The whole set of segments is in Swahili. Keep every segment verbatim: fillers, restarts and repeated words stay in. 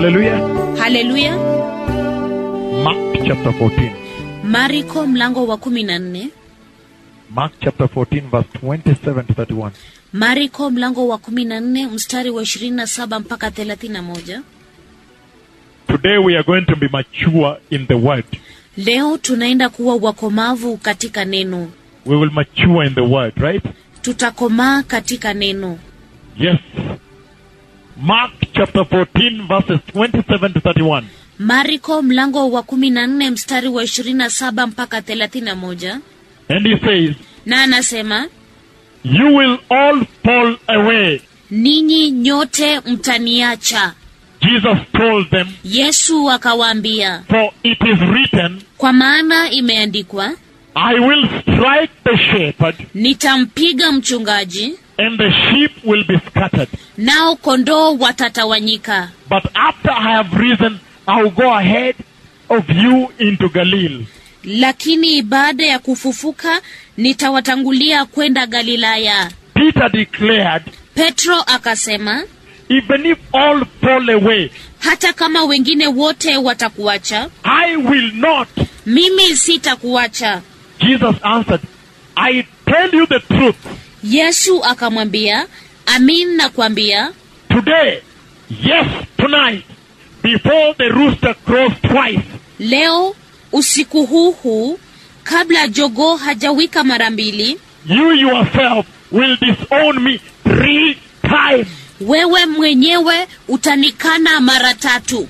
Hallelujah. Hallelujah. Mark chapter fourteen. Mariko mlango wa kumi na nne. Mark chapter fourteen verse twenty-seven to thirty-one. Mariko mlango wa kumi na nne mstari wa ishirini na saba mpaka thelathini na moja. Today we are going to be mature in the word. Leo tunaenda kuwa wakomavu katika neno. We will mature in the word, right? Tutakomaa katika neno. Yes. Mark chapter fourteen verses twenty-seven to thirty-one. Mariko mlango wa kumi na nne mstari wa ishirini na saba mpaka thelathini na moja. And he says, na anasema, you will all fall away. Ninyi nyote mtaniacha. Jesus told them, Yesu akawaambia, for it is written, kwa maana imeandikwa, I will strike the shepherd, nitampiga mchungaji, and the sheep will be scattered. nao kondoo watatawanyika. But after I have risen, I will go ahead of you into Galilee. Lakini baada ya kufufuka nitawatangulia kwenda Galilaya. Peter declared, Petro akasema, even if all fall away, hata kama wengine wote watakuacha, I will not. mimi sitakuacha. Jesus answered, I tell you the truth. Yesu akamwambia, amin nakwambia, Today, yes, tonight, before the rooster crows twice, leo usiku huu huu, kabla jogoo hajawika mara mbili, you yourself will disown me three times. wewe mwenyewe utanikana mara tatu.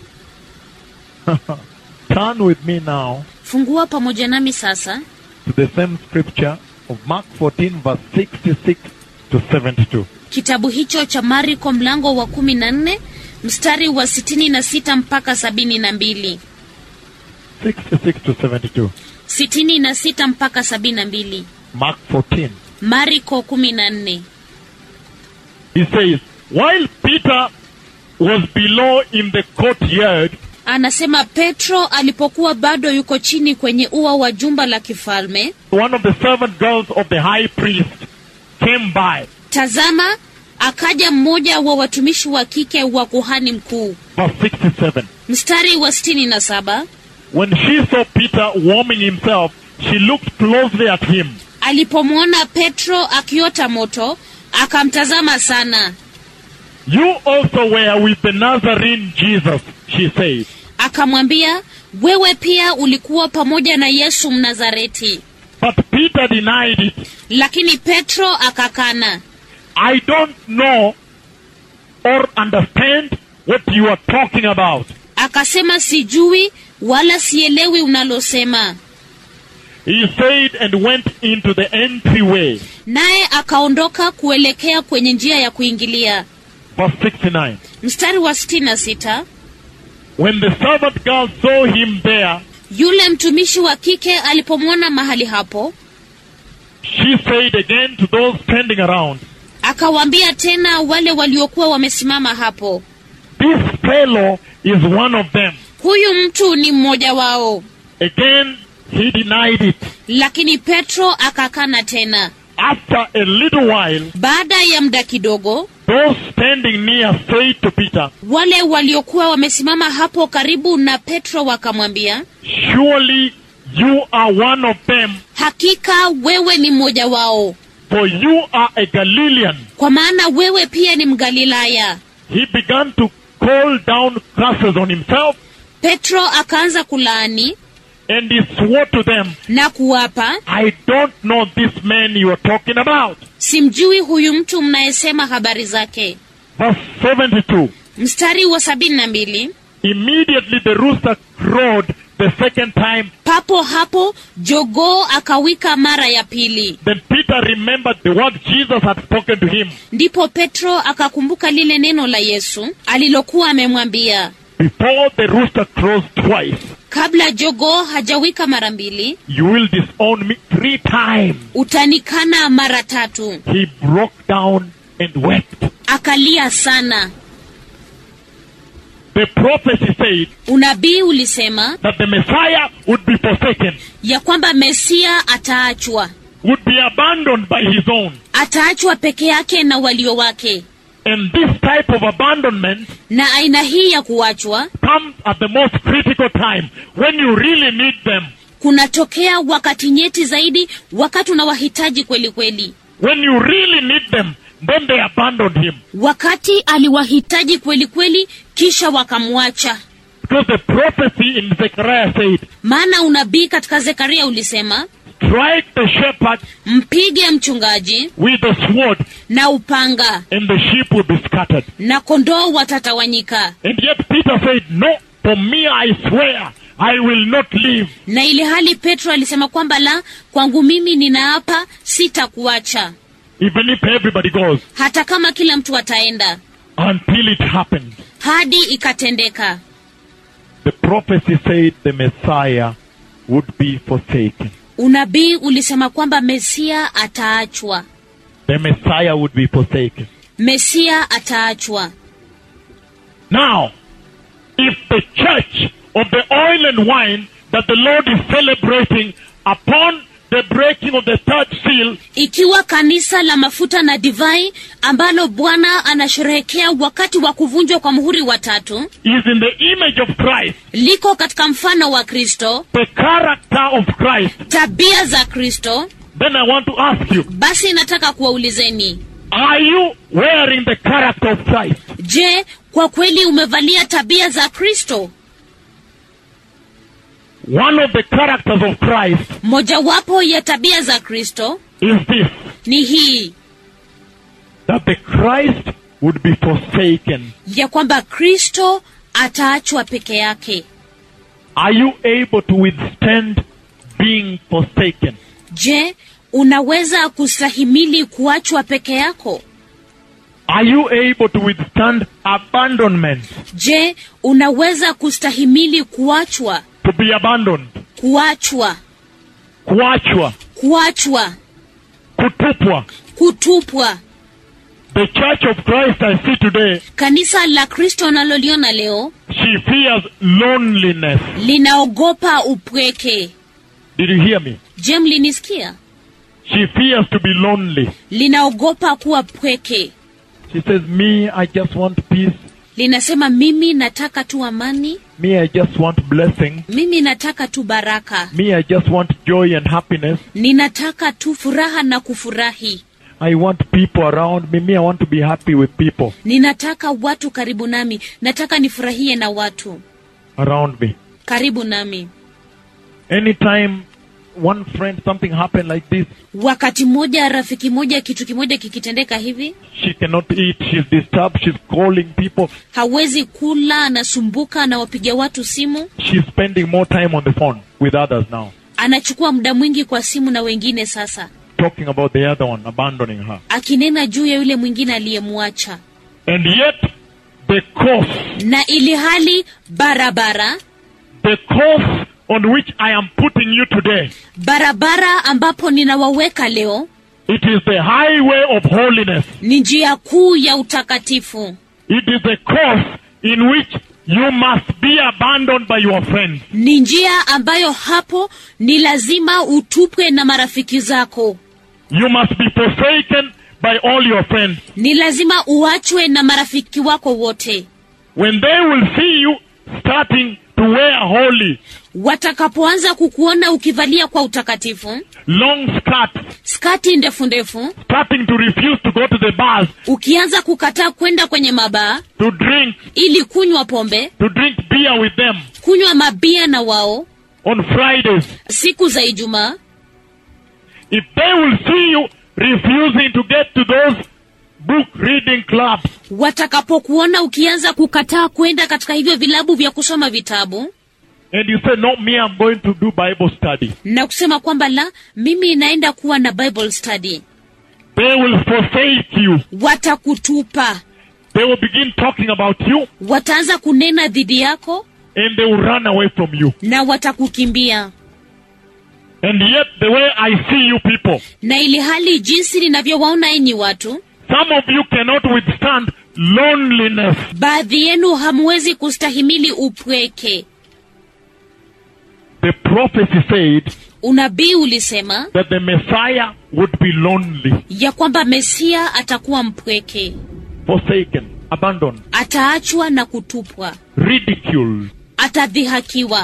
Turn with me now Fungua pamoja nami sasa to the same scripture of Mark fourteen verse sixty-six to seventy-two. kitabu hicho cha Mariko mlango wa kumi na nne mstari wa sitini na sita mpaka sabini na mbili. sixty-six to seventy-two. Sitini na sita mpaka sabini na mbili. Mark fourteen. Mariko kumi na nne. He says, while Peter was below in the courtyard, Anasema Petro alipokuwa bado yuko chini kwenye ua wa jumba la kifalme, one of the servant girls of the high priest came by. tazama akaja mmoja wa watumishi wa kike wa kuhani mkuu. Verse sixty-seven. Mstari wa sitini na saba. When she saw Peter warming himself, she looked closely at him. Alipomwona Petro akiota moto, akamtazama sana. You also were with the Nazarene Jesus, she said. Akamwambia, wewe pia ulikuwa pamoja na Yesu Mnazareti. But Peter denied it. Lakini Petro akakana. I don't know or understand what you are talking about. Akasema sijui wala sielewi unalosema. He said and went into the entryway. Naye akaondoka kuelekea kwenye njia ya kuingilia. Verse sixty-nine. Mstari wa sitini na sita. When the servant girl saw him there, Yule mtumishi wa kike alipomwona mahali hapo, she said again to those standing around, akawaambia tena wale waliokuwa wamesimama hapo, this fellow is one of them. huyu mtu ni mmoja wao. Again, he denied it. Lakini Petro akakana tena. After a little while, Baada ya muda kidogo, those standing near said to Peter, wale waliokuwa wamesimama hapo karibu na Petro wakamwambia, surely you are one of them, hakika wewe ni mmoja wao, for you are a Galilean. kwa maana wewe pia ni Mgalilaya. He began to call down curses on himself, Petro akaanza kulaani and he swore to them, na kuwapa, I don't know this man you are talking about. simjui huyu mtu mnayesema habari zake. Verse seventy-two. Mstari wa sabini na mbili. Immediately the rooster crowed the second time. Papo hapo jogoo akawika mara ya pili. Then Peter remembered the word Jesus had spoken to him. Ndipo Petro akakumbuka lile neno la Yesu alilokuwa amemwambia, Before the rooster crows twice, kabla jogoo hajawika mara mbili, you will disown me three times. utanikana mara tatu. He broke down and wept. Akalia sana. The prophecy said Unabii ulisema that the Messiah would be forsaken, ya kwamba Mesia ataachwa. would be abandoned by his own. Ataachwa peke yake na walio wake. And this type of abandonment Na aina hii ya kuachwa comes at the most critical time, when you really need them. kunatokea wakati nyeti zaidi, wakati unawahitaji kweli kweli. When you really need them, then they abandoned him. Wakati aliwahitaji kweli kweli, kisha wakamwacha. Because the prophecy in Zechariah said, Maana unabii katika Zekaria ulisema, strike the shepherd mpige mchungaji with the sword, na upanga, and the sheep will be scattered. na kondoo watatawanyika. And yet Peter said, no, for me I swear, I will not leave. Na ili hali Petro alisema kwamba la, kwangu mimi ninaapa sitakuacha, Even if everybody goes, hata kama kila mtu ataenda. until it happened. Hadi ikatendeka. The prophecy said the Messiah would be forsaken. Unabii ulisema kwamba Mesia ataachwa. The Messiah would be forsaken. Mesia ataachwa. Now, if the church of the oil and wine that the Lord is celebrating upon the breaking of the third seal Ikiwa kanisa la mafuta na divai ambalo Bwana anasherehekea wakati wa kuvunjwa kwa muhuri wa tatu is in the image of Christ, liko katika mfano wa Kristo, the character of Christ, tabia za Kristo, then I want to ask you, basi nataka kuwaulizeni, are you wearing the character of Christ? je, kwa kweli umevalia tabia za Kristo? One of the characters of Christ Mojawapo ya tabia za Kristo is this, ni hii, that the Christ would be forsaken. ya kwamba Kristo ataachwa peke yake. Are you able to withstand being forsaken? Je, unaweza kustahimili kuachwa peke yako? Are you able to withstand abandonment? Je, unaweza kustahimili kuachwa? To be abandoned. Kuachwa, Kuachwa. kuachwa, Kutupwa. kutupwa. The Church of Christ I see today, Kanisa la Kristo naloliona leo she fears loneliness. linaogopa upweke. Did you hear me? Je, mlinisikia? She fears to be lonely. Linaogopa kuwa pweke. She says, me, I just want peace. Linasema mimi nataka tu amani, Me, I just want blessing. mimi nataka tu baraka, Me, I just want joy and happiness. ninataka tu furaha na kufurahi, I want people around me. Me, I want to be happy with people ninataka watu karibu nami, nataka nifurahie na watu around me. karibu nami. Anytime one friend, something happened like this, Wakati mmoja, rafiki moja, kitu kimoja kikitendeka hivi, she cannot eat, she's disturbed, she's calling people, hawezi kula, anasumbuka, anawapigia watu simu, she's spending more time on the phone with others now, anachukua muda mwingi kwa simu na wengine sasa, talking about the other one, abandoning her. akinena juu ya yule mwingine aliyemwacha. And yet, the course, Na ili hali barabara, the course on which I am putting you today, barabara ambapo ninawaweka leo, it is the highway of holiness. ni njia kuu ya utakatifu. It is a course in which you must be abandoned by your friends. Ni njia ambayo hapo ni lazima utupwe na marafiki zako. You must be forsaken by all your friends. Ni lazima uachwe na marafiki wako wote. When they will see you starting to wear holy, Watakapoanza kukuona ukivalia kwa utakatifu, long skirts, skati ndefu ndefu, starting to refuse to go to the bars, ukianza kukataa kwenda kwenye mabaa to drink, ili kunywa pombe, to drink beer with them kunywa mabia na wao on Fridays, siku za Ijumaa, if they will see you refusing to get to those book reading clubs, watakapokuona ukianza kukataa kwenda katika hivyo vilabu vya kusoma vitabu, and you say, no, me, I'm going to do Bible study, na kusema kwamba la, mimi naenda kuwa na Bible study, they will forsake you. watakutupa, They will begin talking about you, wataanza kunena dhidi yako and they will run away from you. na watakukimbia. And yet, the way I see you people, Na ili hali jinsi ninavyowaona enyi watu, some of you cannot withstand loneliness. baadhi yenu hamwezi kustahimili upweke. The prophecy said Unabii ulisema that the Messiah would be lonely, ya kwamba Mesia atakuwa mpweke, forsaken, abandoned, ataachwa na kutupwa, ridiculed. atadhihakiwa.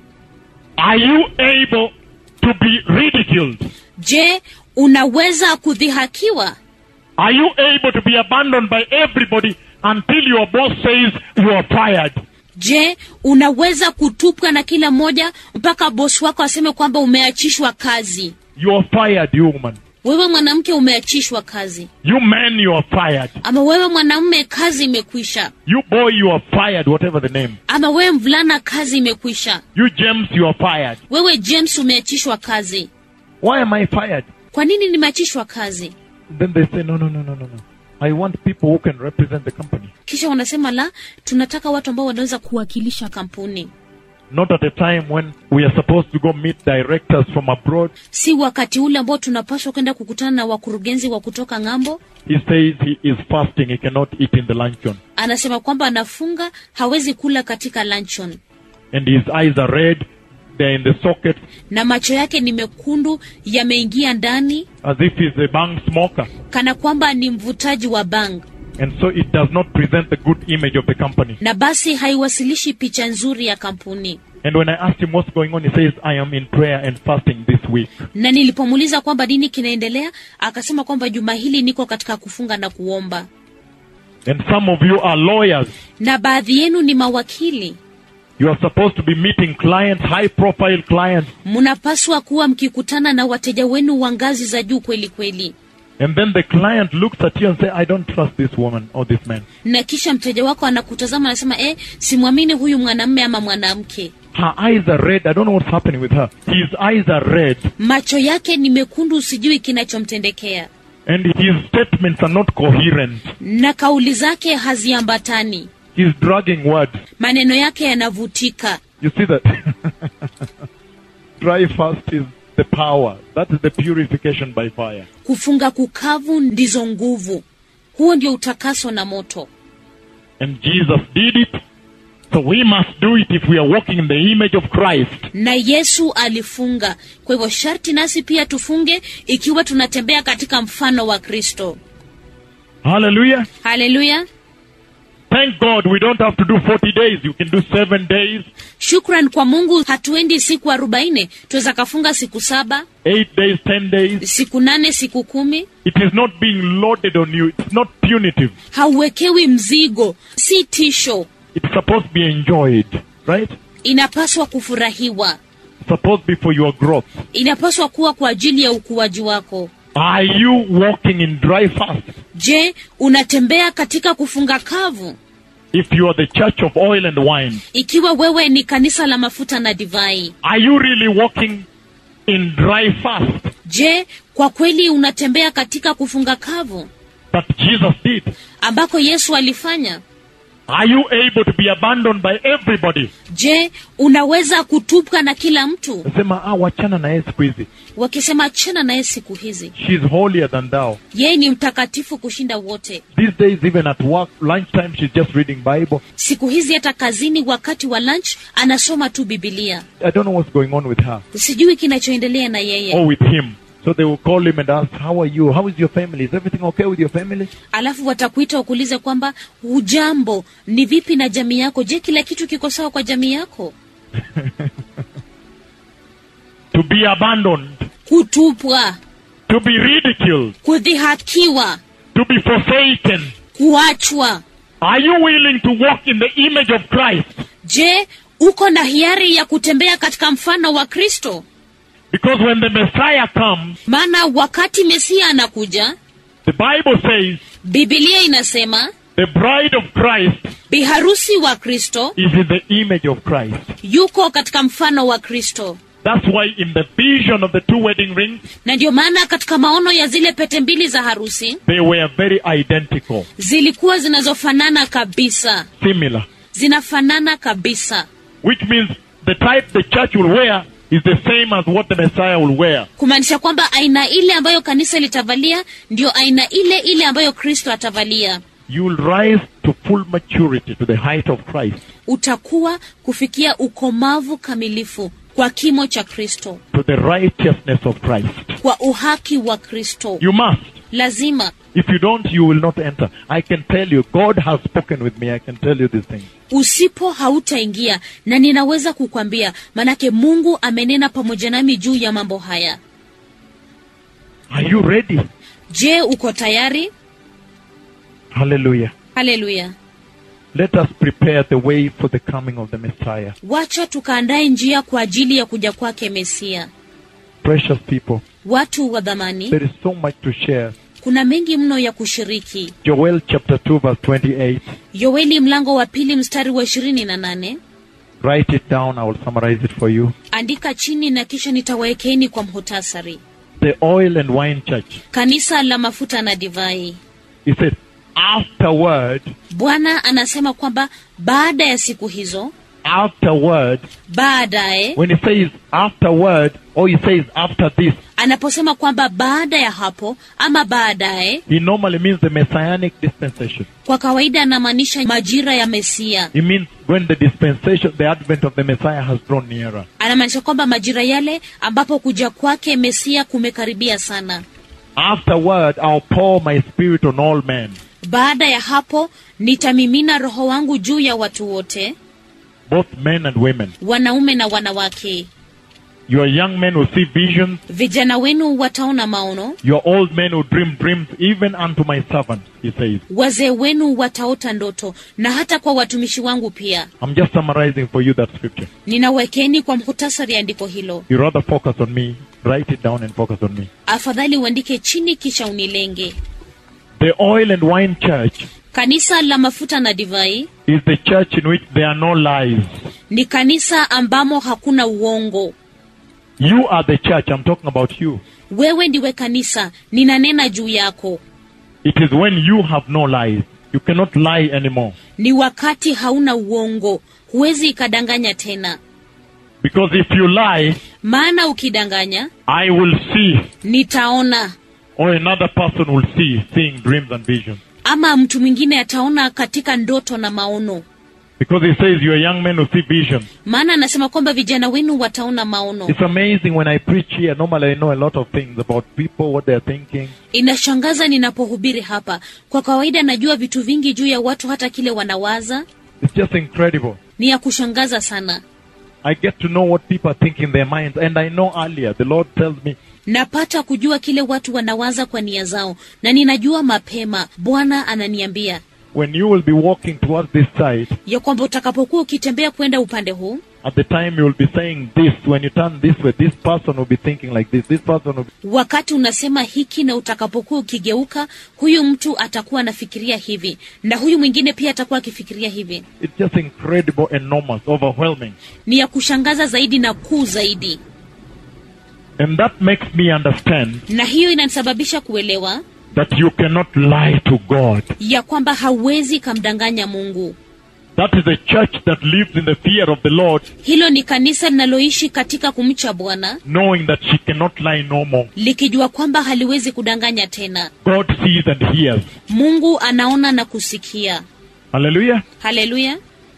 Are you able to be ridiculed? Je, unaweza kudhihakiwa? Are you able to be abandoned by everybody until your boss says you are fired? Je, unaweza kutupwa na kila mmoja mpaka bosi wako aseme kwamba umeachishwa kazi? You are fired, you woman. Wewe mwanamke umeachishwa kazi. You man, you are fired. Ama wewe mwanamume kazi imekwisha. You boy, you are fired, whatever the name. Ama wewe mvulana kazi imekwisha. You James, you are fired. Wewe James umeachishwa kazi. Why am I fired? Kwa nini nimeachishwa kazi? Then they say, no, no, no, no, no, no. I want people who can represent the company. Kisha wanasema la, tunataka watu ambao wanaweza kuwakilisha kampuni. Not at a time when we are supposed to go meet directors from abroad. Si wakati ule ambao tunapaswa kwenda kukutana na wakurugenzi wa kutoka ng'ambo. He says he is fasting, he cannot eat in the luncheon. Anasema kwamba anafunga, hawezi kula katika luncheon. And his eyes are red, they're in the socket. Na macho yake ni mekundu, yameingia ndani. As if he's a bang smoker. Kana kwamba ni mvutaji wa bang. And so it does not present the good image of the company. Na basi haiwasilishi picha nzuri ya kampuni. And when I asked him what's going on, he says, I am in prayer and fasting this week. Na nilipomuuliza kwamba nini kinaendelea, akasema kwamba juma hili niko katika kufunga na kuomba. And some of you are lawyers. Na baadhi yenu ni mawakili. You are supposed to be meeting clients, high profile clients. Mnapaswa kuwa mkikutana na wateja wenu wa ngazi za juu kweli kweli. And then the client looks at you and says, I don't trust this woman or this man. Na kisha mteja wako anakutazama anasema, eh, simwamini huyu mwanamume ama mwanamke. Her eyes are red. I don't know what's happening with her. His eyes are red. Macho yake ni mekundu, sijui kinachomtendekea. And his statements are not coherent. Na kauli zake haziambatani. He's dragging words. Maneno yake yanavutika. You see that? Dry fast is the power. That is the purification by fire. Kufunga kukavu ndizo nguvu. Huo ndio utakaso na moto. And Jesus did it. So we must do it if we are walking in the image of Christ. Na Yesu alifunga. Kwa hivyo sharti nasi pia tufunge ikiwa tunatembea katika mfano wa Kristo. Hallelujah. Hallelujah. Thank God we don't have to do forty days. You can do seven days. Shukran kwa Mungu, hatuendi siku arobaini. Tuweza kafunga siku saba. Eight days, ten days. Siku nane, siku kumi. It is not being loaded on you. It's not punitive. Hauwekewi mzigo. Si tisho. It's supposed to be enjoyed. Right? Inapaswa kufurahiwa. It's supposed to be for your growth. Inapaswa kuwa kwa ajili ya ukuaji wako. Are you walking in dry fast? Je, unatembea katika kufunga kavu? If you are the church of oil and wine. Ikiwa wewe ni kanisa la mafuta na divai. Are you really walking in dry fast? Je, kwa kweli unatembea katika kufunga kavu? That Jesus did. Ambako Yesu alifanya. Are you able to be abandoned by everybody? Je, unaweza kutupwa na kila mtu? Nasema, ah, wachana na yeye siku hizi. Wakisema achana na yeye siku hizi. She's holier than thou. Yeye ni mtakatifu kushinda wote. These days even at work, lunchtime, she's just reading Bible. Siku hizi hata kazini wakati wa lunch anasoma tu Biblia. I don't know what's going on with her. Sijui kinachoendelea na yeye. Or with him. So they will call him and ask, how are you? How is your family? Is everything okay with your family? Alafu watakuita wakuulize kwamba hujambo, ni vipi na jamii yako? Je, kila kitu kiko sawa kwa jamii yako? To be abandoned. Kutupwa. To be ridiculed. Kudhihakiwa. To be forsaken. Kuachwa. Are you willing to walk in the image of Christ? Je, uko na hiari ya kutembea katika mfano wa Kristo? Because when the Messiah comes, maana wakati Mesia anakuja, the Bible says, Biblia inasema, the bride of Christ biharusi wa Kristo is in the image of Christ. Yuko katika mfano wa Kristo. That's why in the vision of the two wedding rings, na ndio maana katika maono ya zile pete mbili za harusi, they were very identical. Zilikuwa zinazofanana kabisa. Similar. Zinafanana kabisa. Which means the type the church will wear is the same as what the Messiah will wear. Kumaanisha kwamba aina ile ambayo kanisa litavalia ndio aina ile ile ambayo Kristo atavalia. You will rise to full maturity, to the height of Christ. Utakuwa kufikia ukomavu kamilifu kwa kimo cha Kristo. To the righteousness of Christ. Kwa uhaki wa Kristo. You must. lazima. If you don't, you will not enter. I can tell you, God has spoken with me. I can tell you these things. Usipo hautaingia, na ninaweza kukwambia, manake Mungu amenena pamoja nami juu ya mambo haya. Are you ready? Je, uko tayari? Hallelujah. Hallelujah. Let us prepare the way for the coming of the Messiah. Wacha tukaandae njia kwa ajili ya kuja kwake Mesia. Precious people, Watu wa dhamani, there is so much to share. kuna mengi mno ya kushiriki. Joel chapter two verse twenty-eight. Yoeli mlango wa pili mstari wa ishirini na nane. Write it down. I will summarize it for you. Andika chini na kisha nitawaekeni kwa mhutasari. The oil and wine church. Kanisa la mafuta na divai. He said, afterward, Bwana anasema kwamba baada ya siku hizo, afterward, baadaye, when he says afterward, or he says after this, anaposema kwamba baada ya hapo ama baadaye, he normally means the messianic dispensation. kwa kawaida anamaanisha majira ya Mesia. It means when the dispensation, the advent of the Messiah has drawn nearer. Anamaanisha kwamba majira yale ambapo kuja kwake Mesia kumekaribia sana. Afterward, I'll pour my spirit on all men. Baada ya hapo nitamimina roho wangu juu ya watu wote, Both men and women. wanaume na wanawake. Your young men will see visions. Vijana wenu wataona maono, Your old men will dream dreams, even unto my servants, he says. wazee wenu wataota ndoto, na hata kwa watumishi wangu pia. I'm just summarizing for you that scripture. Ninawekeni kwa mhutasari andiko hilo. You rather focus on me. Write it down and focus on me. Afadhali uandike chini kisha unilenge. The oil and wine church Kanisa la mafuta na divai is the church in which there are no lies. ni kanisa ambamo hakuna uongo. You are the church. I'm talking about you. Wewe ndiwe kanisa, ninanena juu yako. It is when you have no lies. You cannot lie anymore. Ni wakati hauna uongo, huwezi ikadanganya tena. Because if you lie, Maana ukidanganya, I will see, nitaona, or another person will see, seeing dreams and visions. ama mtu mwingine ataona katika ndoto na maono. Because he says your young men will see visions. Maana anasema kwamba vijana wenu wataona maono. It's amazing when I preach here. Normally I know a lot of things about people, what they're thinking. Inashangaza ninapohubiri hapa. Kwa kawaida najua vitu vingi juu ya watu, hata kile wanawaza. It's just incredible. Ni ya kushangaza sana. I get to know what people are thinking in their minds. And I know earlier, the Lord tells me, Napata kujua kile watu wanawaza kwa nia zao, na ninajua mapema. Bwana ananiambia when you will be walking towards this side, ya kwamba utakapokuwa ukitembea kwenda upande huu, at the time you will be saying this, when you turn this way, this person will be thinking like this, this person will be... wakati unasema hiki na utakapokuwa ukigeuka, huyu mtu atakuwa anafikiria hivi, na huyu mwingine pia atakuwa akifikiria hivi. It's just incredible, enormous, overwhelming. Ni ya kushangaza zaidi na kuu zaidi. And that makes me understand Na hiyo inanisababisha kuelewa that you cannot lie to God. ya kwamba hawezi kamdanganya Mungu. That is a church that lives in the fear of the Lord, Hilo ni kanisa linaloishi katika kumcha Bwana, knowing that she cannot lie no more. likijua kwamba haliwezi kudanganya tena. God sees and hears. Mungu anaona na kusikia. Hallelujah. Haleluya.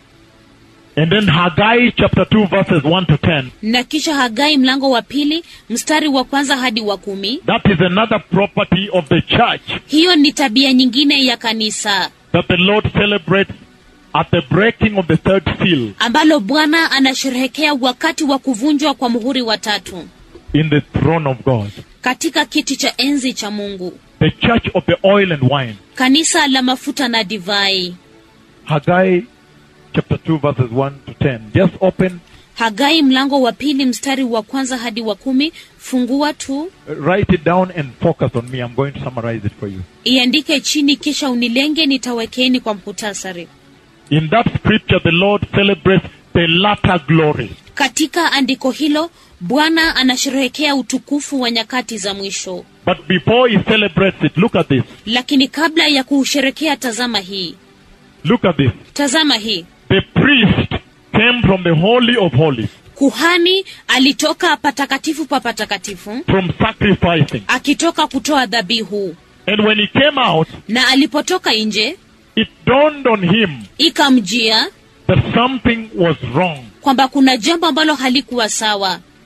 And then Haggai chapter two verses one to ten. Na kisha Hagai mlango wa pili mstari wa kwanza hadi wa kumi. That is another property of the church Hiyo ni tabia nyingine ya kanisa that the Lord celebrates at the breaking of the third seal ambalo Bwana anasherehekea wakati wa kuvunjwa kwa muhuri wa tatu in the throne of God. katika kiti cha enzi cha Mungu. The church of the oil and wine. Kanisa la mafuta na divai. Haggai chapter two verses one to ten. Just open, Hagai mlango wa pili mstari wa kwanza hadi wa kumi. Fungua tu, write it down and focus on me. I'm going to summarize it for you. iandike chini kisha unilenge, nitawekeni kwa mhutasari. In that scripture, the Lord celebrates the latter glory. Katika andiko hilo Bwana anasherehekea utukufu wa nyakati za mwisho. But before he celebrates it, look at this. Lakini kabla ya kuusherekea, tazama hii. Look at this. Tazama hii. The priest came from the Holy of Holies, Kuhani alitoka patakatifu pa patakatifu, from sacrificing. akitoka kutoa dhabihu. And when he came out, Na alipotoka nje, it dawned on him ikamjia that something was wrong. kwamba kuna jambo ambalo halikuwa sawa.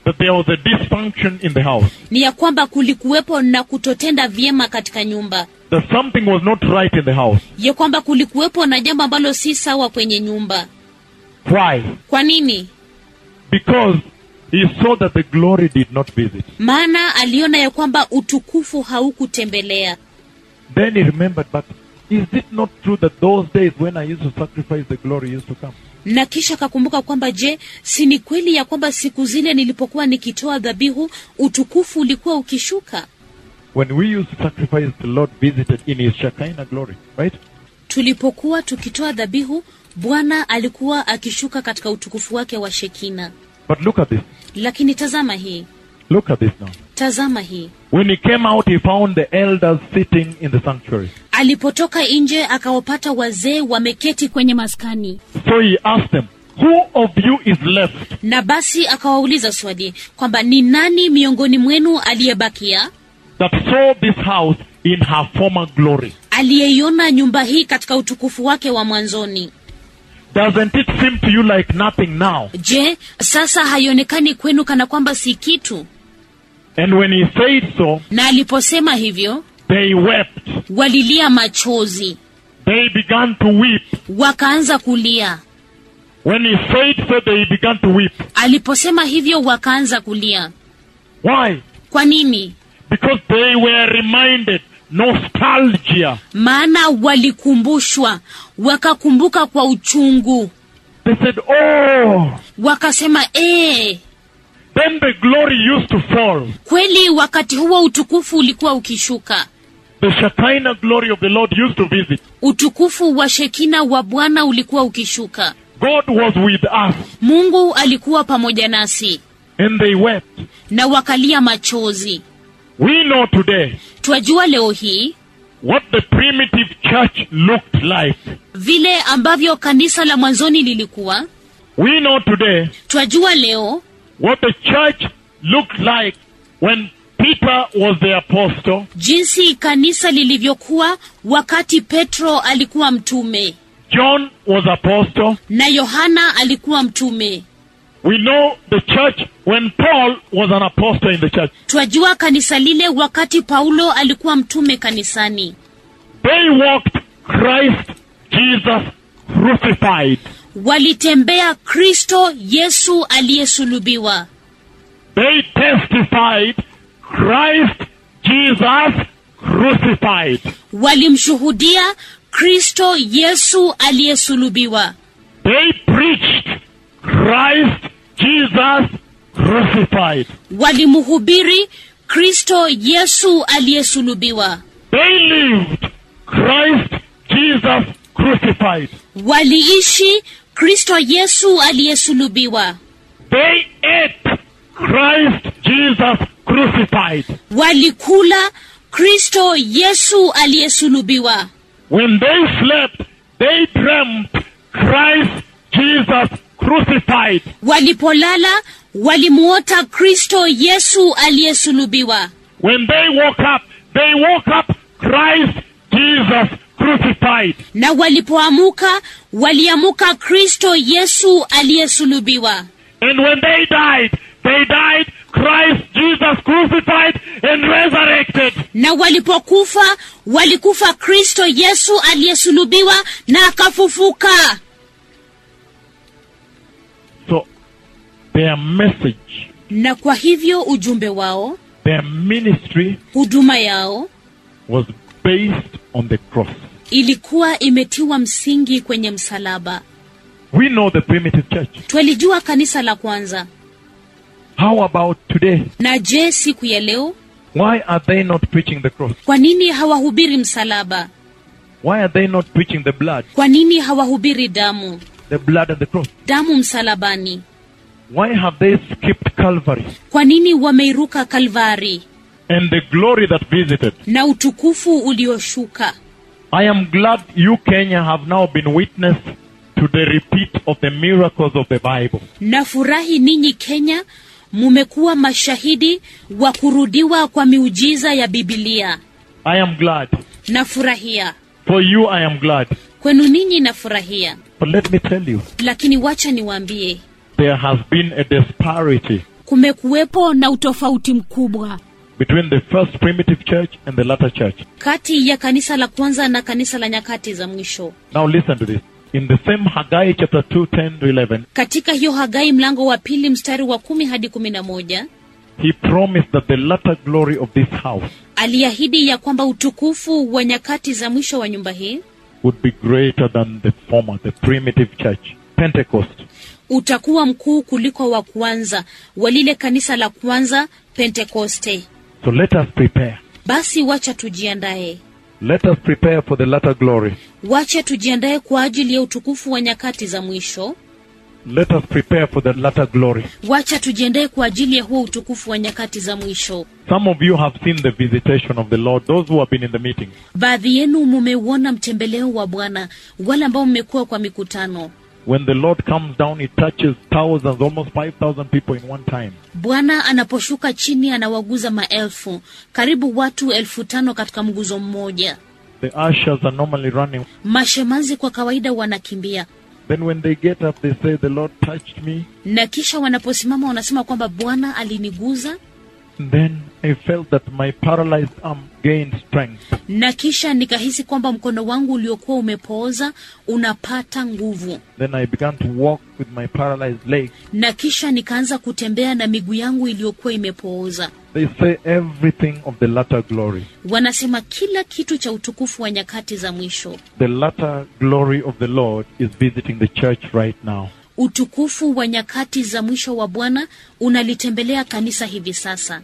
that there was a dysfunction in the house. ni ya kwamba kulikuwepo na kutotenda vyema katika nyumba, That something was not right in the house. ya kwamba kulikuwepo na jambo ambalo si sawa kwenye nyumba. Why? Kwa nini? Because he saw that the glory did not visit. Maana aliona ya kwamba utukufu haukutembelea. Then he remembered, but is it not true that those days when I used to sacrifice, the glory used to come? Na kisha akakumbuka kwamba je, si ni kweli ya kwamba siku zile nilipokuwa nikitoa dhabihu utukufu ulikuwa ukishuka? When we used to sacrifice, the Lord visited in his Shekinah glory, right? Tulipokuwa tukitoa dhabihu, Bwana alikuwa akishuka katika utukufu wake wa Shekina. But look at this. Lakini tazama hii. Look at this now. Tazama hii. When he came out, he found the elders sitting in the sanctuary. Alipotoka nje akawapata wazee wameketi kwenye maskani. So he asked them, who of you is left? Na basi akawauliza swali kwamba ni nani miongoni mwenu aliyebakia, That saw this house in her former glory. aliyeiona nyumba hii katika utukufu wake wa mwanzoni. Doesn't it seem to you like nothing now? Je, sasa haionekani kwenu kana kwamba si kitu? And when he said so, Na aliposema hivyo, they wept. walilia machozi, They began to weep. wakaanza kulia. When he said so, they began to weep. Aliposema hivyo wakaanza kulia. Why? Kwa nini? Because they were reminded. Nostalgia. Maana walikumbushwa, wakakumbuka kwa uchungu. They said, oh, Wakasema eh, then the glory used to fall. kweli wakati huo utukufu ulikuwa ukishuka. The Shekinah glory of the Lord used to visit. Utukufu wa Shekina wa Bwana ulikuwa ukishuka. God was with us. Mungu alikuwa pamoja nasi. And they wept. Na wakalia machozi. We know today Twajua leo hii what the primitive church looked like. vile ambavyo kanisa la mwanzoni lilikuwa. We know today Twajua leo what the church looked like when Peter was the apostle, jinsi kanisa lilivyokuwa wakati Petro alikuwa mtume John was apostle. na Yohana alikuwa mtume. We know the church when Paul was an apostle in the church. Twajua kanisa lile wakati Paulo alikuwa mtume kanisani. They walked Christ Jesus crucified. Walitembea Kristo Yesu aliyesulubiwa. They testified Christ Jesus crucified. Walimshuhudia Kristo Yesu aliyesulubiwa. They preached Christ Jesus crucified. Walimhubiri Kristo Yesu aliyesulubiwa. They lived Christ Jesus crucified. Waliishi Kristo Yesu aliyesulubiwa. They ate Christ Jesus crucified. Walikula Kristo Yesu aliyesulubiwa. When they slept, they dreamt Christ Jesus crucified. Walipolala walimuota Kristo Yesu aliyesulubiwa. When they woke up, they woke up Christ Jesus crucified. Na walipoamuka waliamuka Kristo Yesu aliyesulubiwa. And when they died, they died Christ Jesus crucified and resurrected. Na walipokufa walikufa Kristo Yesu aliyesulubiwa na akafufuka. So their message, Na kwa hivyo ujumbe wao, their ministry huduma yao was based on the cross. ilikuwa imetiwa msingi kwenye msalaba. We know the primitive church. Twalijua kanisa la kwanza. How about today? Na je, siku ya leo? Why are they not preaching the cross? Kwa nini hawahubiri msalaba? Why are they not preaching the blood? Kwa nini hawahubiri damu? The blood and the cross. Damu msalabani. Why have they skipped Calvary? Kwa nini wameiruka Kalvari? And the glory that visited. Na utukufu ulioshuka. I am glad you Kenya have now been witness to the repeat of the miracles of the Bible. Na furahi ninyi Kenya mumekuwa mashahidi wa kurudiwa kwa miujiza ya Biblia. I am glad. Na furahia. For you I am glad. Kwenu ninyi na furahia. But let me tell you, Lakini wacha niwaambie, there has been a disparity kumekuwepo na utofauti mkubwa between the first primitive church and the latter church. kati ya kanisa la kwanza na kanisa la nyakati za mwisho. Now listen to this. In the same Haggai chapter two, ten to eleven, katika hiyo Hagai mlango wa pili mstari wa kumi hadi kumi na moja, he promised that the latter glory of this house aliahidi ya kwamba utukufu wa nyakati za mwisho wa nyumba hii would be greater than the former, the primitive church, Pentecost. utakuwa mkuu kuliko wa kwanza, walile kanisa la kwanza, Pentekoste. So let us prepare. Basi wacha tujiandae. Let us prepare for the latter glory. Wacha tujiandae kwa ajili ya utukufu wa nyakati za mwisho. Let us prepare for the latter glory. Wacha tujiandae kwa ajili ya huo utukufu wa nyakati za mwisho. Some of you have seen the visitation of the Lord, those who have been in the meeting. Baadhi yenu mmeuona mtembeleo wa Bwana, wale ambao mmekuwa kwa mikutano. When the Lord comes down, he touches thousands, almost five thousand people in one time. Bwana anaposhuka chini anawaguza maelfu, karibu watu elfu tano katika mguzo mmoja. The ushers are normally running. Mashemazi kwa kawaida wanakimbia. Then when they get up, they say, the Lord touched me. Na kisha wanaposimama wanasema kwamba Bwana aliniguza. Then I felt that my paralyzed arm gained strength. Na kisha nikahisi kwamba mkono wangu uliokuwa umepooza unapata nguvu. Then I began to walk with my paralyzed leg. Na kisha nikaanza kutembea na miguu yangu iliyokuwa imepooza. They say everything of the latter glory. Wanasema kila kitu cha utukufu wa nyakati za mwisho. The latter glory of the Lord is visiting the church right now. Utukufu wa nyakati za mwisho wa Bwana unalitembelea kanisa hivi sasa.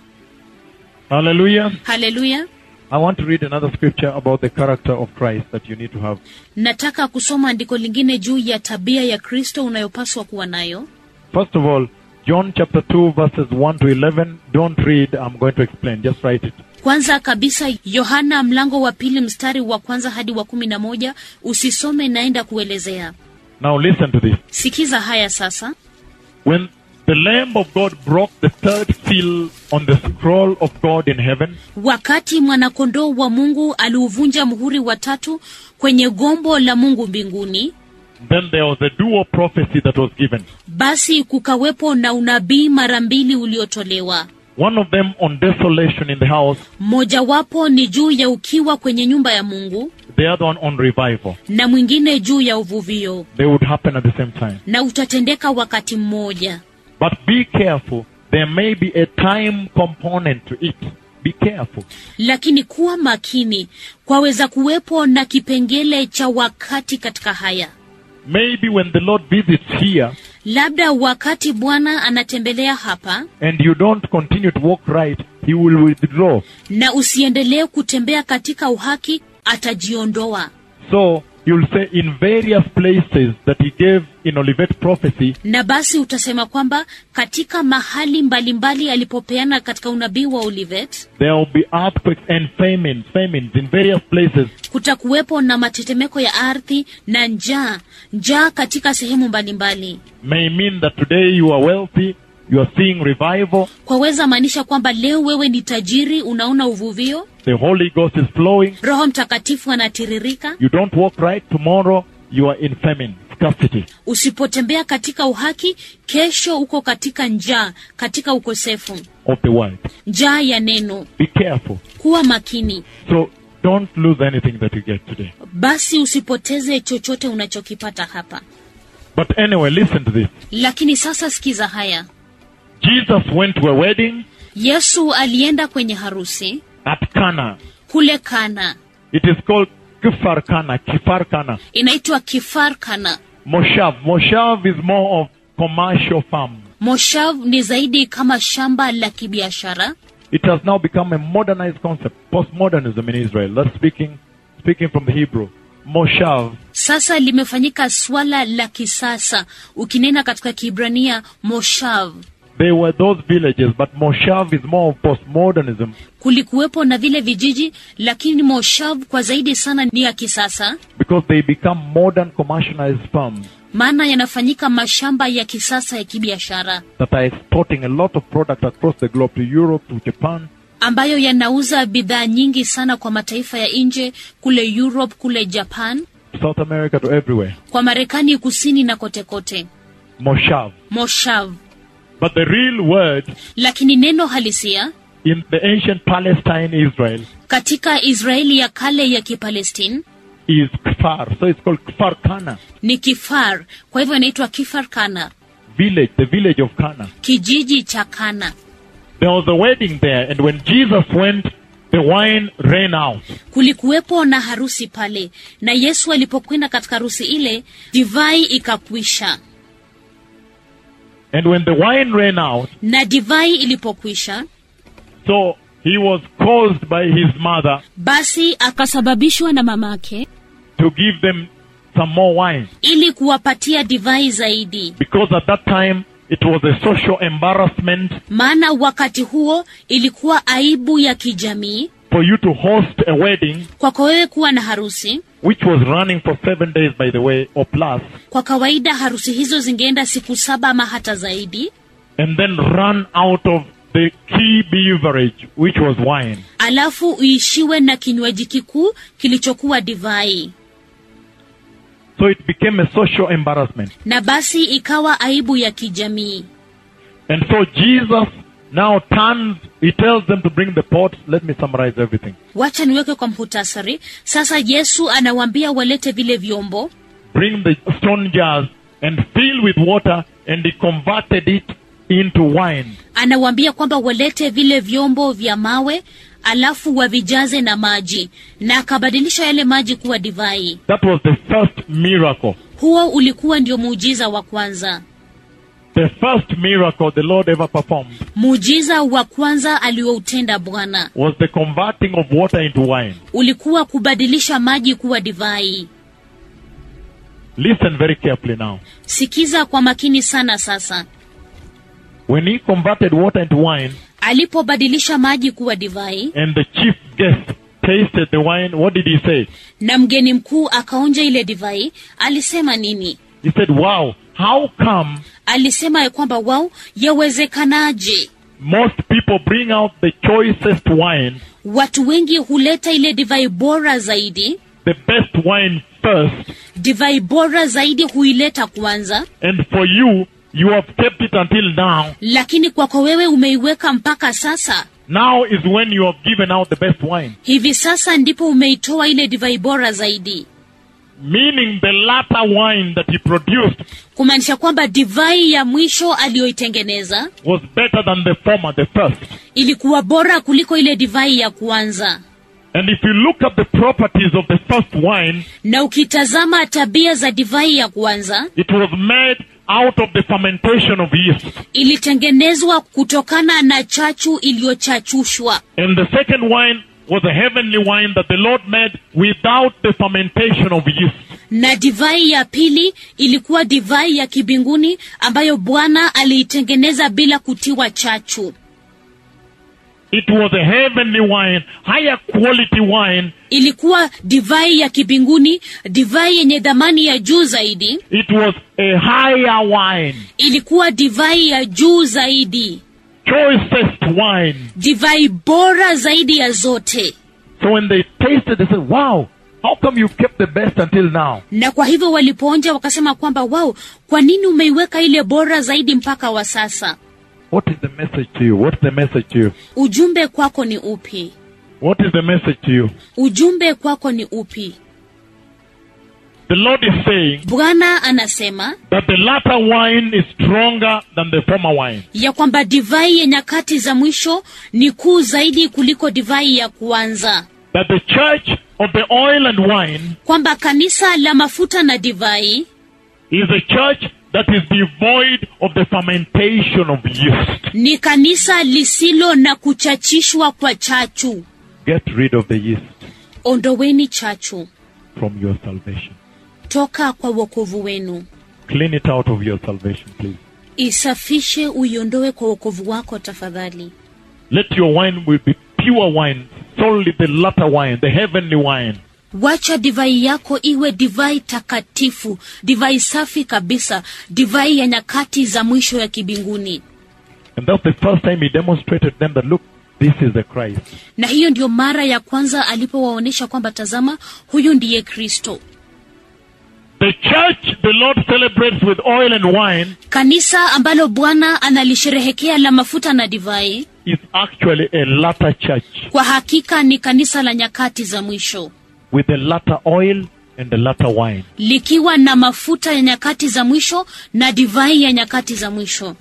Hallelujah. Hallelujah. I want to read another scripture about the character of Christ that you need to have. Nataka kusoma andiko lingine juu ya tabia ya Kristo unayopaswa kuwa nayo. First of all, John chapter two verses one to eleven. Don't read, I'm going to explain. Just write it. Kwanza kabisa Yohana mlango wa pili mstari wa kwanza hadi wa kumi na moja. Usisome, naenda kuelezea. Now listen to this. Sikiza haya sasa. When the Lamb of God broke the third seal on the scroll of God in heaven, wakati mwanakondoo wa Mungu aliuvunja muhuri wa tatu kwenye gombo la Mungu mbinguni, then there was a dual prophecy that was given. Basi kukawepo na unabii mara mbili uliotolewa. One of them on desolation in the house. Mojawapo ni juu ya ukiwa kwenye nyumba ya Mungu. The other one on revival. Na mwingine juu ya uvuvio. They would happen at the same time. Na utatendeka wakati mmoja. But be careful. There may be a time component to it. Be careful. Lakini kuwa makini. Kwaweza kuwepo na kipengele cha wakati katika haya. Maybe when the Lord visits here, labda wakati Bwana anatembelea hapa, and you don't continue to walk right, he will withdraw. Na usiendelee kutembea katika uhaki, atajiondoa. So you'll say in various places that he gave in Olivet prophecy. Na basi utasema kwamba katika mahali mbalimbali alipopeana katika unabii wa Olivet, there will be earthquakes and famines, famines in various places. Kutakuwepo na matetemeko ya ardhi na njaa, njaa katika sehemu mbalimbali. May mean that today you are wealthy, you are seeing revival. Kwaweza maanisha kwamba leo wewe ni tajiri, unaona uvuvio. The Holy Ghost is flowing. Roho Mtakatifu anatiririka. You don't walk right, tomorrow you are in famine, scarcity. Usipotembea katika uhaki, kesho uko katika njaa, katika ukosefu of the word. Njaa ya neno. Be careful. Kuwa makini. So don't lose anything that you get today. Basi usipoteze chochote unachokipata hapa. But anyway, listen to this. Lakini sasa sikiza haya. Jesus went to a wedding. Yesu alienda kwenye harusi. At Cana. Kule Kana. It is called Kifar Kana. Kifar Kana. Inaitwa Kifar Kana. Moshav. Moshav is more of commercial farm. Moshav ni zaidi kama shamba la kibiashara. It has now become a modernized concept. Postmodernism in Israel. That's speaking, speaking from the Hebrew. Moshav. Sasa limefanyika swala la kisasa. Ukinena katika Kiebrania, Moshav. There were those villages, but Moshav is more of postmodernism. Kulikuwepo na vile vijiji, lakini Moshav kwa zaidi sana ni ya kisasa. Because they become modern commercialized farms. Maana yanafanyika mashamba ya kisasa ya kibiashara. That are exporting a lot of product across the globe to Europe, to Japan. Ambayo yanauza bidhaa nyingi sana kwa mataifa ya nje, kule Europe, kule Japan. South America, to everywhere. Kwa Marekani kusini na kote kote. Moshav. Moshav. But the real word lakini neno halisia in the ancient Palestine, Israel, katika Israeli ya kale ya Kipalestine is Kfar. So it's called Kfar Kana. ni Kifar. Kwa hivyo inaitwa Kifar Kana, Village, the village of Kana. kijiji cha Kana. There was a wedding there, and when Jesus went, the wine ran out. Kulikuwepo na harusi pale, na Yesu alipokwenda katika harusi ile, divai ikakwisha. And when the wine ran out, Na divai ilipokwisha, so he was caused by his mother basi akasababishwa na mamake to give them some more wine. ili kuwapatia divai zaidi. Because at that time, it was a social embarrassment Maana wakati huo ilikuwa aibu ya kijamii for you to host a wedding, kwako wewe kuwa na harusi. which was running for seven days, by the way, or plus, Kwa kawaida harusi hizo zingeenda siku saba ama hata zaidi, and then run out of the key beverage, which was wine. alafu uishiwe na kinywaji kikuu kilichokuwa divai. So it became a social embarrassment. Na basi ikawa aibu ya kijamii. And so Jesus now turns, he tells them to bring the pots. Let me summarize everything. Wacha niweke kwa mhutasari. Sasa Yesu anawaambia walete vile vyombo, Bring the stone jars and fill with water, and he converted it into wine. anawaambia kwamba walete vile vyombo vya mawe, alafu wavijaze na maji, na akabadilisha yale maji kuwa divai. That was the first miracle. Huo ulikuwa ndio muujiza wa kwanza. The first miracle the Lord ever performed Muujiza wa kwanza alioutenda Bwana was the converting of water into wine. ulikuwa kubadilisha maji kuwa divai. Listen very carefully now. Sikiza kwa makini sana sasa. When he converted water into wine, Alipobadilisha maji kuwa divai, and the chief guest tasted the wine, what did he say? na mgeni mkuu akaonja ile divai, alisema nini? He said, wow, how come Alisema ya kwamba wao, yawezekanaje most people bring out the choicest wine, watu wengi huleta ile divai bora zaidi, the best wine first, divai bora zaidi huileta kwanza, and for you, you have kept it until now. lakini kwako wewe umeiweka mpaka sasa. Now is when you have given out the best wine. Hivi sasa ndipo umeitoa ile divai bora zaidi. Meaning the latter wine that he produced Kumaanisha kwamba divai ya mwisho aliyoitengeneza was better than the former, the first. ilikuwa bora kuliko ile divai ya kwanza. And if you look at the properties of the first wine, Na ukitazama tabia za divai ya kwanza, it was made out of the fermentation of yeast. ilitengenezwa kutokana na chachu iliyochachushwa. And the second wine was a heavenly wine that the Lord made without the fermentation of yeast. Na divai ya pili ilikuwa divai ya kibinguni ambayo Bwana aliitengeneza bila kutiwa chachu. It was a heavenly wine, higher quality wine. Ilikuwa divai ya kibinguni, divai yenye dhamani ya juu zaidi. It was a higher wine, Ilikuwa divai ya juu zaidi, choicest wine. divai bora zaidi ya zote. So when they tasted, they said, wow, how come you kept the best until now? Na kwa hivyo walipoonja wakasema kwamba wao, kwa nini umeiweka ile bora zaidi mpaka wa sasa? What is the message to you? What's the message to you? Ujumbe kwako ni upi? What is the message to you? Ujumbe kwako ni upi? The Lord is saying Bwana anasema that the latter wine is stronger than the former wine. ya kwamba divai ya nyakati za mwisho ni kuu zaidi kuliko divai ya kwanza. That the church of the oil and wine Kwamba kanisa la mafuta na divai is a church that is devoid of the fermentation of yeast. ni kanisa lisilo na kuchachishwa kwa chachu. Get rid of the yeast Ondoweni chachu from your salvation. toka kwa wokovu wenu. Clean it out of your salvation, please. Isafishe, uiondoe kwa wokovu wako tafadhali. Let your wine will be pure wine, solely the latter wine, the heavenly wine. Wacha divai yako iwe divai takatifu, divai safi kabisa, divai ya nyakati za mwisho ya kibinguni. And that's the first time he demonstrated them that, look, this is the Christ. Na hiyo ndio mara ya kwanza alipowaonesha kwamba tazama, huyu ndiye Kristo. The church the Lord celebrates with oil and wine kanisa ambalo Bwana analisherehekea la mafuta na divai, is actually a latter church kwa hakika ni kanisa la nyakati za mwisho, with a latter oil and the latter wine. likiwa na mafuta ya nyakati za mwisho na divai ya nyakati za mwisho.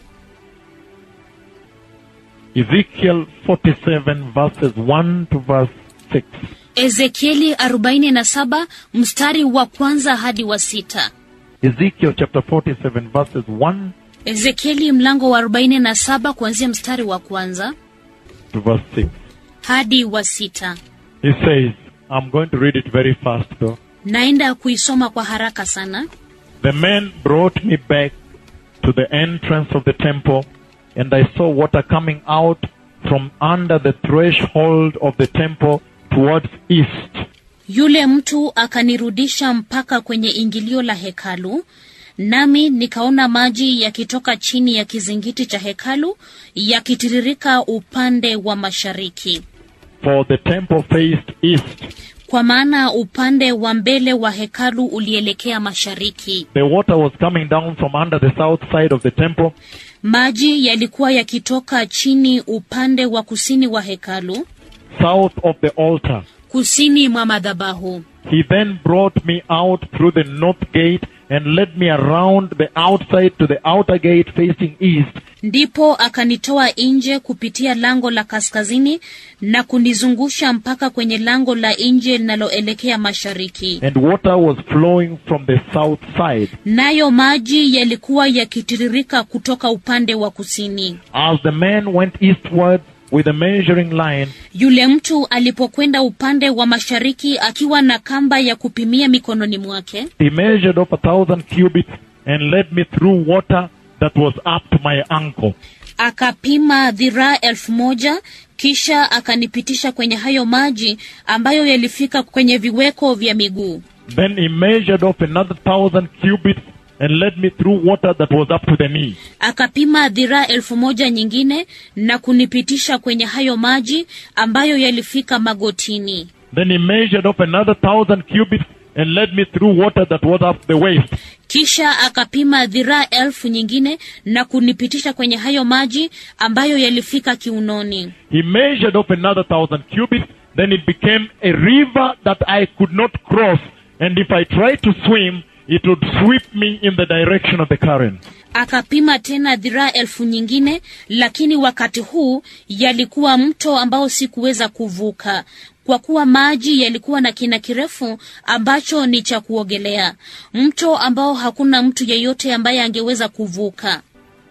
Ezekiel forty-seven verses one to verse six. Ezekieli arobaini na saba mstari wa kwanza hadi wa sita. Ezekiel chapter forty-seven verses one Ezekieli mlango wa arobaini na saba kuanzia mstari wa kwanza to verse six. hadi wa sita. He says, I'm going to read it very fast though. Naenda kuisoma kwa haraka sana. The man brought me back to the entrance of the temple, and I saw water coming out from under the threshold of the temple towards east. Yule mtu akanirudisha mpaka kwenye ingilio la hekalu, nami nikaona maji yakitoka chini ya kizingiti cha hekalu yakitiririka upande wa mashariki. For the temple faced east. Kwa maana upande wa mbele wa hekalu ulielekea mashariki. The water was coming down from under the south side of the temple. Maji yalikuwa yakitoka chini upande wa kusini wa hekalu, south of the altar. kusini mwa madhabahu. He then brought me out through the north gate and led me around the outside to the outer gate facing east. Ndipo akanitoa nje kupitia lango la kaskazini na kunizungusha mpaka kwenye lango la nje linaloelekea mashariki. And water was flowing from the south side. Nayo maji yalikuwa yakitiririka kutoka upande wa kusini. As the man went eastward with a measuring line, yule mtu alipokwenda upande wa mashariki akiwa na kamba ya kupimia mikononi mwake, he measured up a thousand cubits and led me through water that was up to my ankle. Akapima dhiraa elfu moja, kisha akanipitisha kwenye hayo maji ambayo yalifika kwenye viweko vya miguu. Then he measured up another thousand cubits and led me through water that was up to the knee. Akapima dhiraa elfu moja nyingine na kunipitisha kwenye hayo maji ambayo yalifika magotini. Then he measured up another thousand cubits and led me through water that was up the waist. Kisha akapima dhiraa elfu nyingine na kunipitisha kwenye hayo maji ambayo yalifika kiunoni. He measured up another thousand cubits, then it became a river that I could not cross, and if I tried to swim, it would sweep me in the direction of the current. Akapima tena dhiraa elfu nyingine, lakini wakati huu yalikuwa mto ambao sikuweza kuvuka, kwa kuwa maji yalikuwa na kina kirefu ambacho ni cha kuogelea, mto ambao hakuna mtu yeyote ambaye angeweza kuvuka.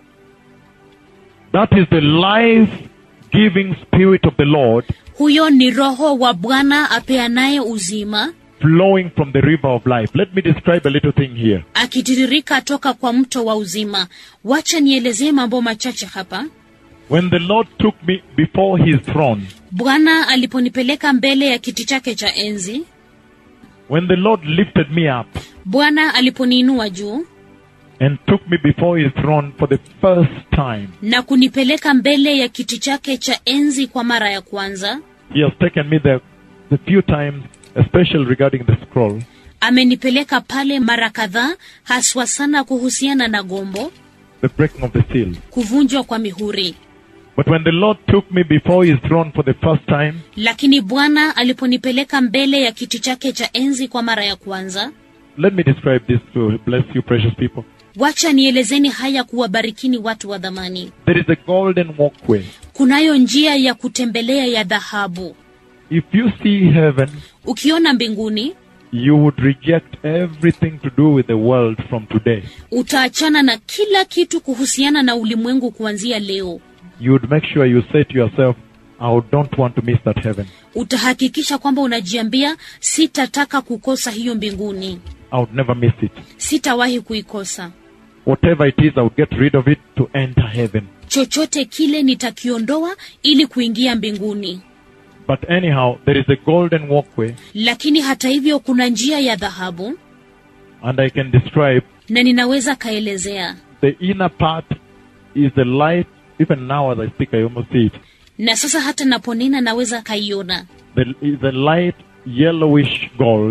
That is the life-giving spirit of the Lord, Huyo ni roho wa Bwana apeanaye uzima, flowing from the river of life. Let me describe a little thing here. akitiririka toka kwa mto wa uzima. Wacha nielezee mambo machache hapa. When the Lord took me before his throne, Bwana aliponipeleka mbele ya kiti chake cha enzi, when the Lord lifted me up Bwana aliponiinua juu and took me before his throne for the first time, na kunipeleka mbele ya kiti chake cha enzi kwa mara ya kwanza, he has taken me there a few times, especially regarding the scroll. amenipeleka pale mara kadhaa, haswa sana kuhusiana na gombo, The breaking of the seal. kuvunjwa kwa mihuri. But when the Lord took me before his throne for the first time, Lakini Bwana aliponipeleka mbele ya kiti chake cha enzi kwa mara ya kwanza, let me describe this to bless you, precious people. wacha nielezeni haya kuwabarikini watu wa dhamani. There is a golden walkway. Kunayo njia ya kutembelea ya dhahabu. If you see heaven, Ukiona mbinguni, you would reject everything to do with the world from today. utaachana na kila kitu kuhusiana na ulimwengu kuanzia leo. You would make sure you say to yourself, I don't want to miss that heaven. Utahakikisha kwamba unajiambia, sitataka kukosa hiyo mbinguni, I would never miss it. sitawahi kuikosa. Whatever it is, I would get rid of it to enter heaven. Chochote kile nitakiondoa ili kuingia mbinguni. But anyhow, there is a golden walkway, Lakini hata hivyo kuna njia ya dhahabu, and I can describe na ninaweza kaelezea. the inner part is the light. Even now as I speak, I almost see it. Na sasa hata naponena naweza kaiona. The, is the light yellowish gold,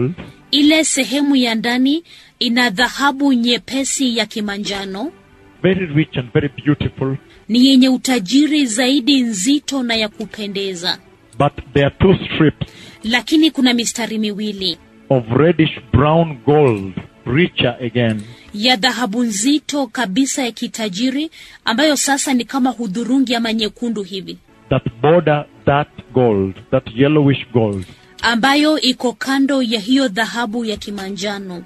Ile sehemu ya ndani ina dhahabu nyepesi ya kimanjano, very rich and very beautiful. ni yenye utajiri zaidi, nzito na ya kupendeza. But there are two strips Lakini kuna mistari miwili of reddish brown gold, richer again, ya dhahabu nzito kabisa ya kitajiri, ambayo sasa ni kama hudhurungi ama nyekundu hivi, that border that gold, that yellowish gold. ambayo iko kando ya hiyo dhahabu ya kimanjano.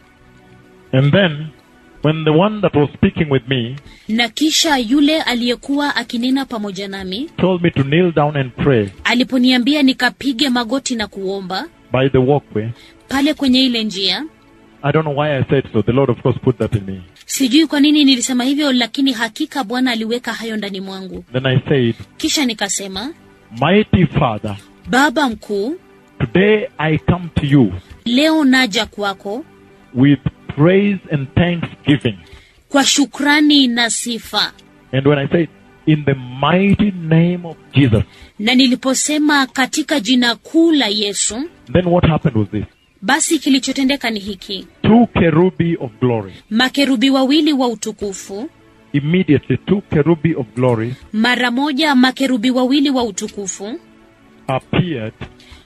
And then, when the one that was speaking with me Na kisha yule aliyekuwa akinena pamoja nami told me to kneel down and pray aliponiambia nikapige magoti na kuomba by the walkway, pale kwenye ile njia. I don't know why I said so. The Lord, of course, put that in me. Sijui kwa nini nilisema hivyo, lakini hakika Bwana aliweka hayo ndani mwangu. Then I said, Kisha nikasema, Mighty Father, Baba mkuu, today I come to you leo naja kwako with praise and thanksgiving. kwa shukrani na sifa. And when I said, in the mighty name of Jesus, Na niliposema katika jina kuu la Yesu, then what happened was this. basi kilichotendeka ni hiki: Two kerubi of glory. makerubi wawili wa utukufu, Immediately, two kerubi of glory mara moja makerubi wawili wa utukufu appeared,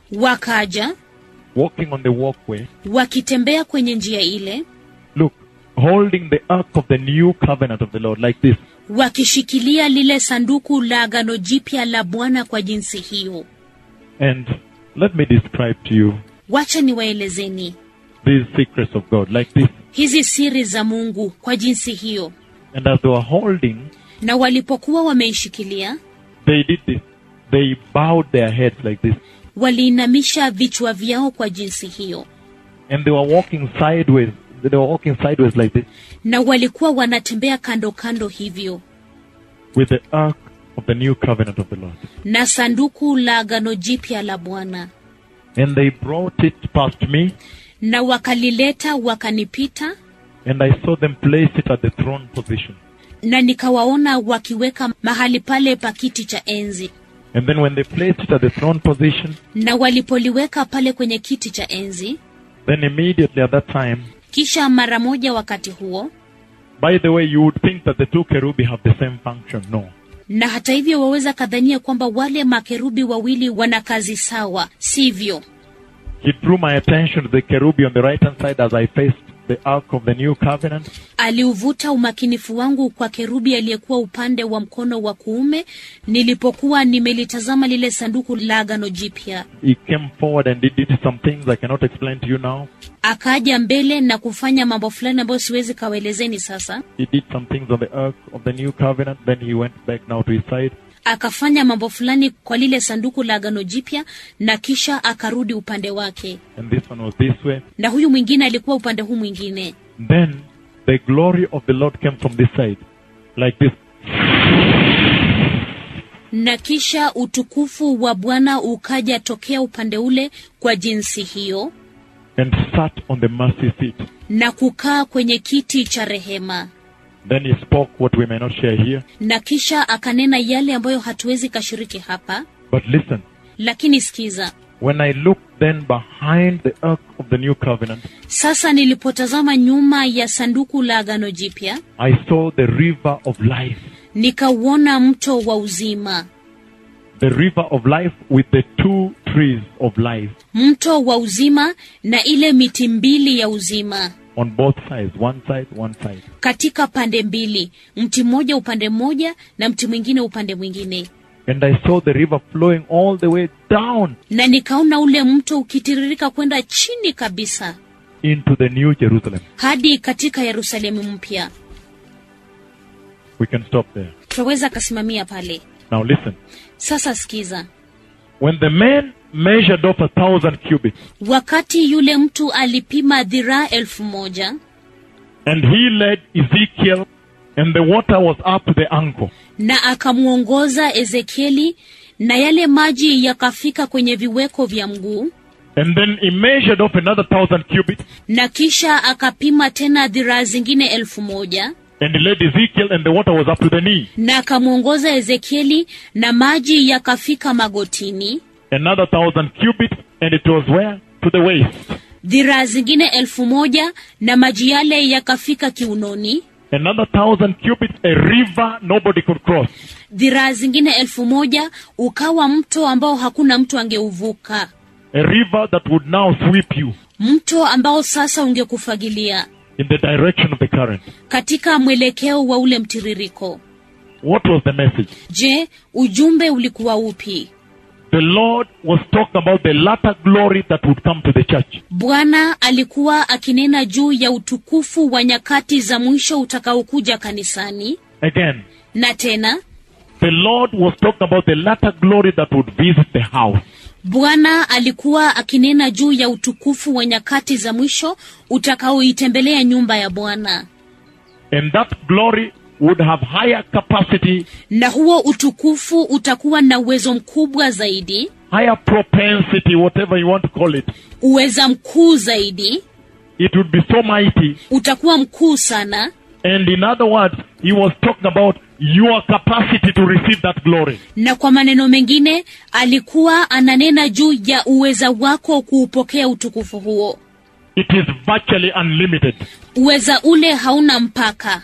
wakaja walking on the walkway. wakitembea kwenye njia ile, Look, holding the ark of the new covenant of the Lord like this. wakishikilia lile sanduku la agano jipya la Bwana kwa jinsi hiyo. And let me describe to you Wacha niwaelezeni these secrets of God like this. hizi siri za Mungu kwa jinsi hiyo. And as they were holding, Na walipokuwa wameishikilia, they did this. They bowed their heads like this. waliinamisha vichwa vyao kwa jinsi hiyo. And they were walking sideways. They were walking sideways like this Na walikuwa wanatembea kando kando hivyo with the ark of the new covenant of the Lord. na sanduku la agano jipya la Bwana. And they brought it past me, Na wakalileta wakanipita, and I saw them place it at the throne position. na nikawaona wakiweka mahali pale pa kiti cha enzi. And then when they placed it at the throne position, Na walipoliweka pale kwenye kiti cha enzi, then immediately at that time, kisha mara moja wakati huo, by the way, you would think that the two kerubi have the same function. No. na hata hivyo waweza kadhania kwamba wale makerubi wawili wana kazi sawa, sivyo? He drew my attention to the kerubi on the right hand side as I faced the ark of the new covenant. Aliuvuta umakinifu wangu kwa kerubi aliyekuwa upande wa mkono wa kuume nilipokuwa nimelitazama lile sanduku la agano jipya. He came forward and he did some things I cannot explain to you now. Akaja mbele na kufanya mambo fulani ambayo siwezi kawaelezeni sasa. He did some things on the ark of the new covenant. Then he went back now to his side. Akafanya mambo fulani kwa lile sanduku la agano jipya na kisha akarudi upande wake. And this one was this way. Na huyu mwingine alikuwa upande huu mwingine. Then the glory of the Lord came from this side. Like this. Na kisha utukufu wa Bwana ukaja tokea upande ule kwa jinsi hiyo, And sat on the mercy seat. na kukaa kwenye kiti cha rehema. Then he spoke what we may not share here. Na kisha akanena yale ambayo hatuwezi kashiriki hapa. But listen. Lakini sikiza, When I looked then behind the ark of the new covenant, sasa nilipotazama nyuma ya sanduku la agano jipya, I saw the river of life. nikauona mto wa uzima. The river of life with the two trees of life Mto wa uzima na ile miti mbili ya uzima. on both sides. One side, one side. Katika pande mbili, mti mmoja upande mmoja na mti mwingine upande mwingine. And I saw the river flowing all the way down Na nikaona ule mto ukitiririka kwenda chini kabisa into the new Jerusalem. hadi katika Yerusalemu mpya. We can stop there. Tunaweza kasimamia pale. Now listen. Sasa sikiza. When the man measured off a thousand cubits, Wakati yule mtu alipima dhiraa elfu moja, and he led Ezekiel, and the water was up to the ankle. na akamuongoza Ezekieli, na yale maji yakafika kwenye viweko vya mguu, And then he measured off another thousand cubits, na kisha akapima tena dhiraa zingine elfu moja, and he led Ezekiel, and the water was up to the knee. na akamuongoza Ezekieli, na maji yakafika magotini. Another thousand cubits, and it was where? To the waist. Dhiraa zingine elfu moja na maji yale yakafika kiunoni. Another thousand cubits, a river nobody could cross. Dhiraa zingine elfu moja ukawa mto ambao hakuna mtu angeuvuka. A river that would now sweep you Mto ambao sasa ungekufagilia in the direction of the current. katika mwelekeo wa ule mtiririko. What was the message? Je, ujumbe ulikuwa upi? The Lord was talking about the latter glory that would come to the church. Bwana alikuwa akinena juu ya utukufu wa nyakati za mwisho utakaokuja kanisani. Again, Na tena, the Lord was talking about the latter glory that would visit the house. Bwana alikuwa akinena juu ya utukufu wa nyakati za mwisho utakaoitembelea nyumba ya Bwana. And that glory would have higher capacity, Na huo utukufu utakuwa na uwezo mkubwa zaidi, higher propensity, whatever you want to call it. uweza mkuu zaidi, It would be so mighty. utakuwa mkuu sana. And in other words, he was talking about your capacity to receive that glory. Na kwa maneno mengine, alikuwa ananena juu ya uweza wako kuupokea utukufu huo. It is virtually unlimited. Uweza ule hauna mpaka.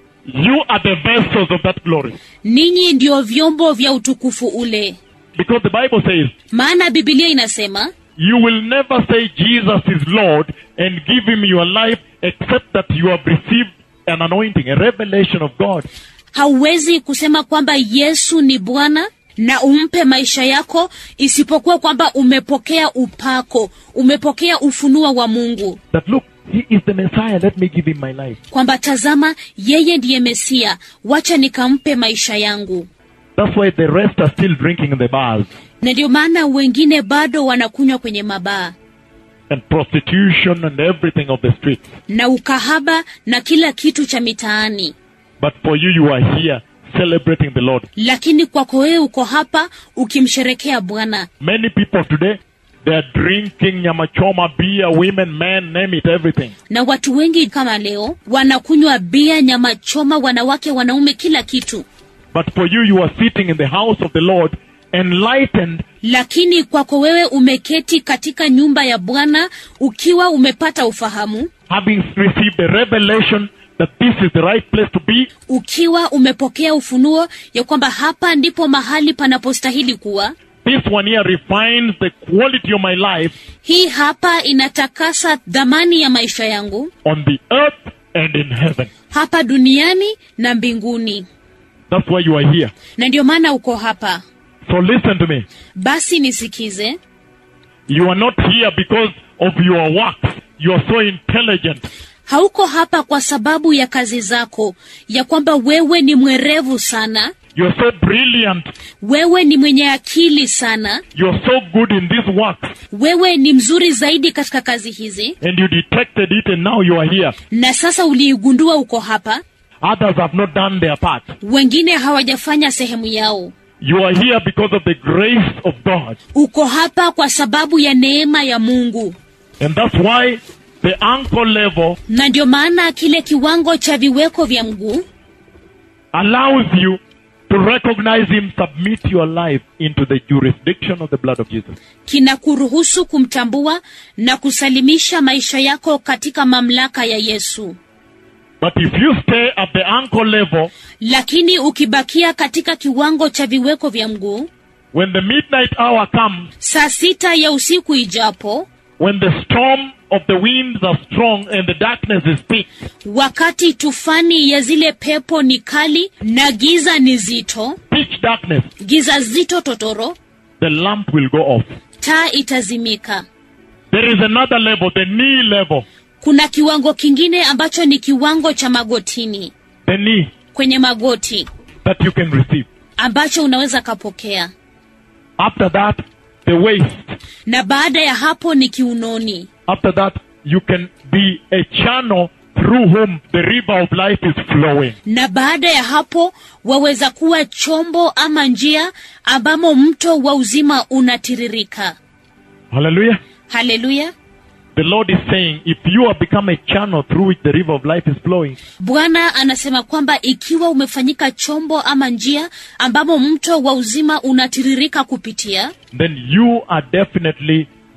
You are the vessels of that glory. Ninyi ndio vyombo vya utukufu ule. Because the Bible says, Maana Biblia inasema, you will never say Jesus is Lord and give him your life except that you have received an anointing, a revelation of God. hauwezi kusema kwamba Yesu ni Bwana na umpe maisha yako isipokuwa kwamba umepokea upako, umepokea ufunuo wa Mungu. That look, he is the Messiah, let me give him my life. Kwamba tazama, yeye ndiye Mesia, wacha nikampe maisha yangu. That's why the rest are still drinking in the bars. Na ndio maana wengine bado wanakunywa kwenye mabaa. And prostitution and everything of the streets. Na ukahaba na kila kitu cha mitaani. But for you, you are here celebrating the Lord. Lakini kwako wewe uko hapa ukimsherekea Bwana. Many people today, they are drinking nyama choma, beer, women, men, name it, everything. Na watu wengi kama leo wanakunywa bia, nyama choma, wanawake, wanaume, kila kitu. But for you, you are sitting in the house of the Lord, enlightened. Lakini kwako wewe umeketi katika nyumba ya Bwana ukiwa umepata ufahamu, having received the revelation that this is the right place to be. ukiwa umepokea ufunuo ya kwamba hapa ndipo mahali panapostahili kuwa. This one here refines the quality of my life. Hii hapa inatakasa dhamani ya maisha yangu On the earth and in heaven. hapa duniani na mbinguni. That's why you are here. Na ndio maana uko hapa. So listen to me. Basi nisikize. You are not here because of your works. You are so intelligent. Hauko hapa kwa sababu ya kazi zako, ya kwamba wewe ni mwerevu sana, You are so brilliant. wewe ni mwenye akili sana, You are so good in these works. wewe ni mzuri zaidi katika kazi hizi, And you detected it and now you are here. na sasa uliigundua uko hapa. Others have not done their part. Wengine hawajafanya sehemu yao. You are here because of the grace of God. Uko hapa kwa sababu ya neema ya Mungu. And that's why the ankle level Na ndio maana kile kiwango cha viweko vya mguu allows you to recognize him, submit your life into the jurisdiction of the blood of Jesus. kinakuruhusu kumtambua na kusalimisha maisha yako katika mamlaka ya Yesu. But if you stay at the ankle level, Lakini ukibakia katika kiwango cha viweko vya mguu, when the midnight hour comes, saa sita ya usiku ijapo, when the storm of the winds are strong and the darkness is thick, wakati tufani ya zile pepo ni kali na giza ni zito, pitch darkness, giza zito totoro, the lamp will go off. taa itazimika. There is another level, the knee level. Kuna kiwango kingine ambacho ni kiwango cha magotini, The knee kwenye magoti, that you can receive. ambacho unaweza kapokea. After that, the waist. Na baada ya hapo ni kiunoni. After that, you can be a channel through whom the river of life is flowing. Na baada ya hapo waweza kuwa chombo ama njia ambamo mto wa uzima unatiririka. Hallelujah. Haleluya. The Lord is saying, if you have become a channel through which the river of life is flowing, Bwana anasema kwamba ikiwa umefanyika chombo ama njia ambamo mto wa uzima unatiririka kupitia, then you are definitely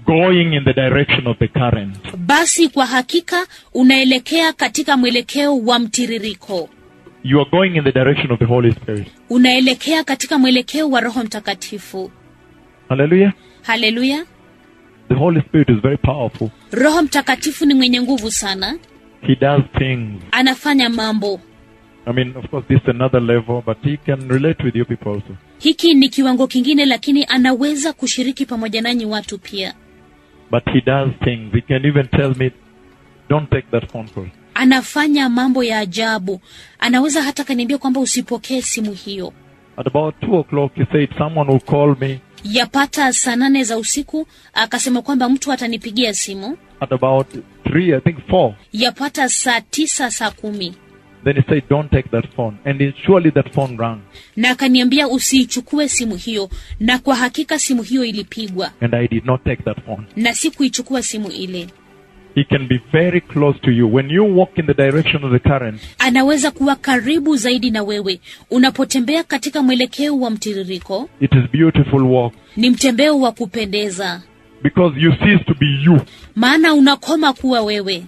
going in the direction of the current. basi kwa hakika unaelekea katika mwelekeo wa mtiririko. You are going in the direction of the Holy Spirit. Unaelekea katika mwelekeo wa Roho Mtakatifu. Hallelujah. Haleluya. The Holy Spirit is very powerful. Roho Mtakatifu ni mwenye nguvu sana. He does things. Anafanya mambo. I mean, of course, this is another level, but he can relate with you people also. Hiki ni kiwango kingine, lakini anaweza kushiriki pamoja nanyi watu pia. But he does things. He can even tell me, don't take that phone call. Anafanya mambo ya ajabu. Anaweza hata kaniambia kwamba usipokee simu hiyo. At about two o'clock, he said, someone will call me. Yapata saa nane za usiku, akasema kwamba mtu atanipigia simu. At about three, I think four. Yapata saa tisa, saa kumi. Then he said, don't take that phone. And it, surely that phone rang. Na akaniambia usiichukue simu hiyo. Na kwa hakika simu hiyo ilipigwa. And I did not take that phone. Na sikuichukua simu ile. He can be very close to you. When you walk in the direction of the current, anaweza kuwa karibu zaidi na wewe. Unapotembea katika mwelekeo wa mtiririko, it is beautiful walk. ni mtembeo wa kupendeza. Because you cease to be you. Maana unakoma kuwa wewe.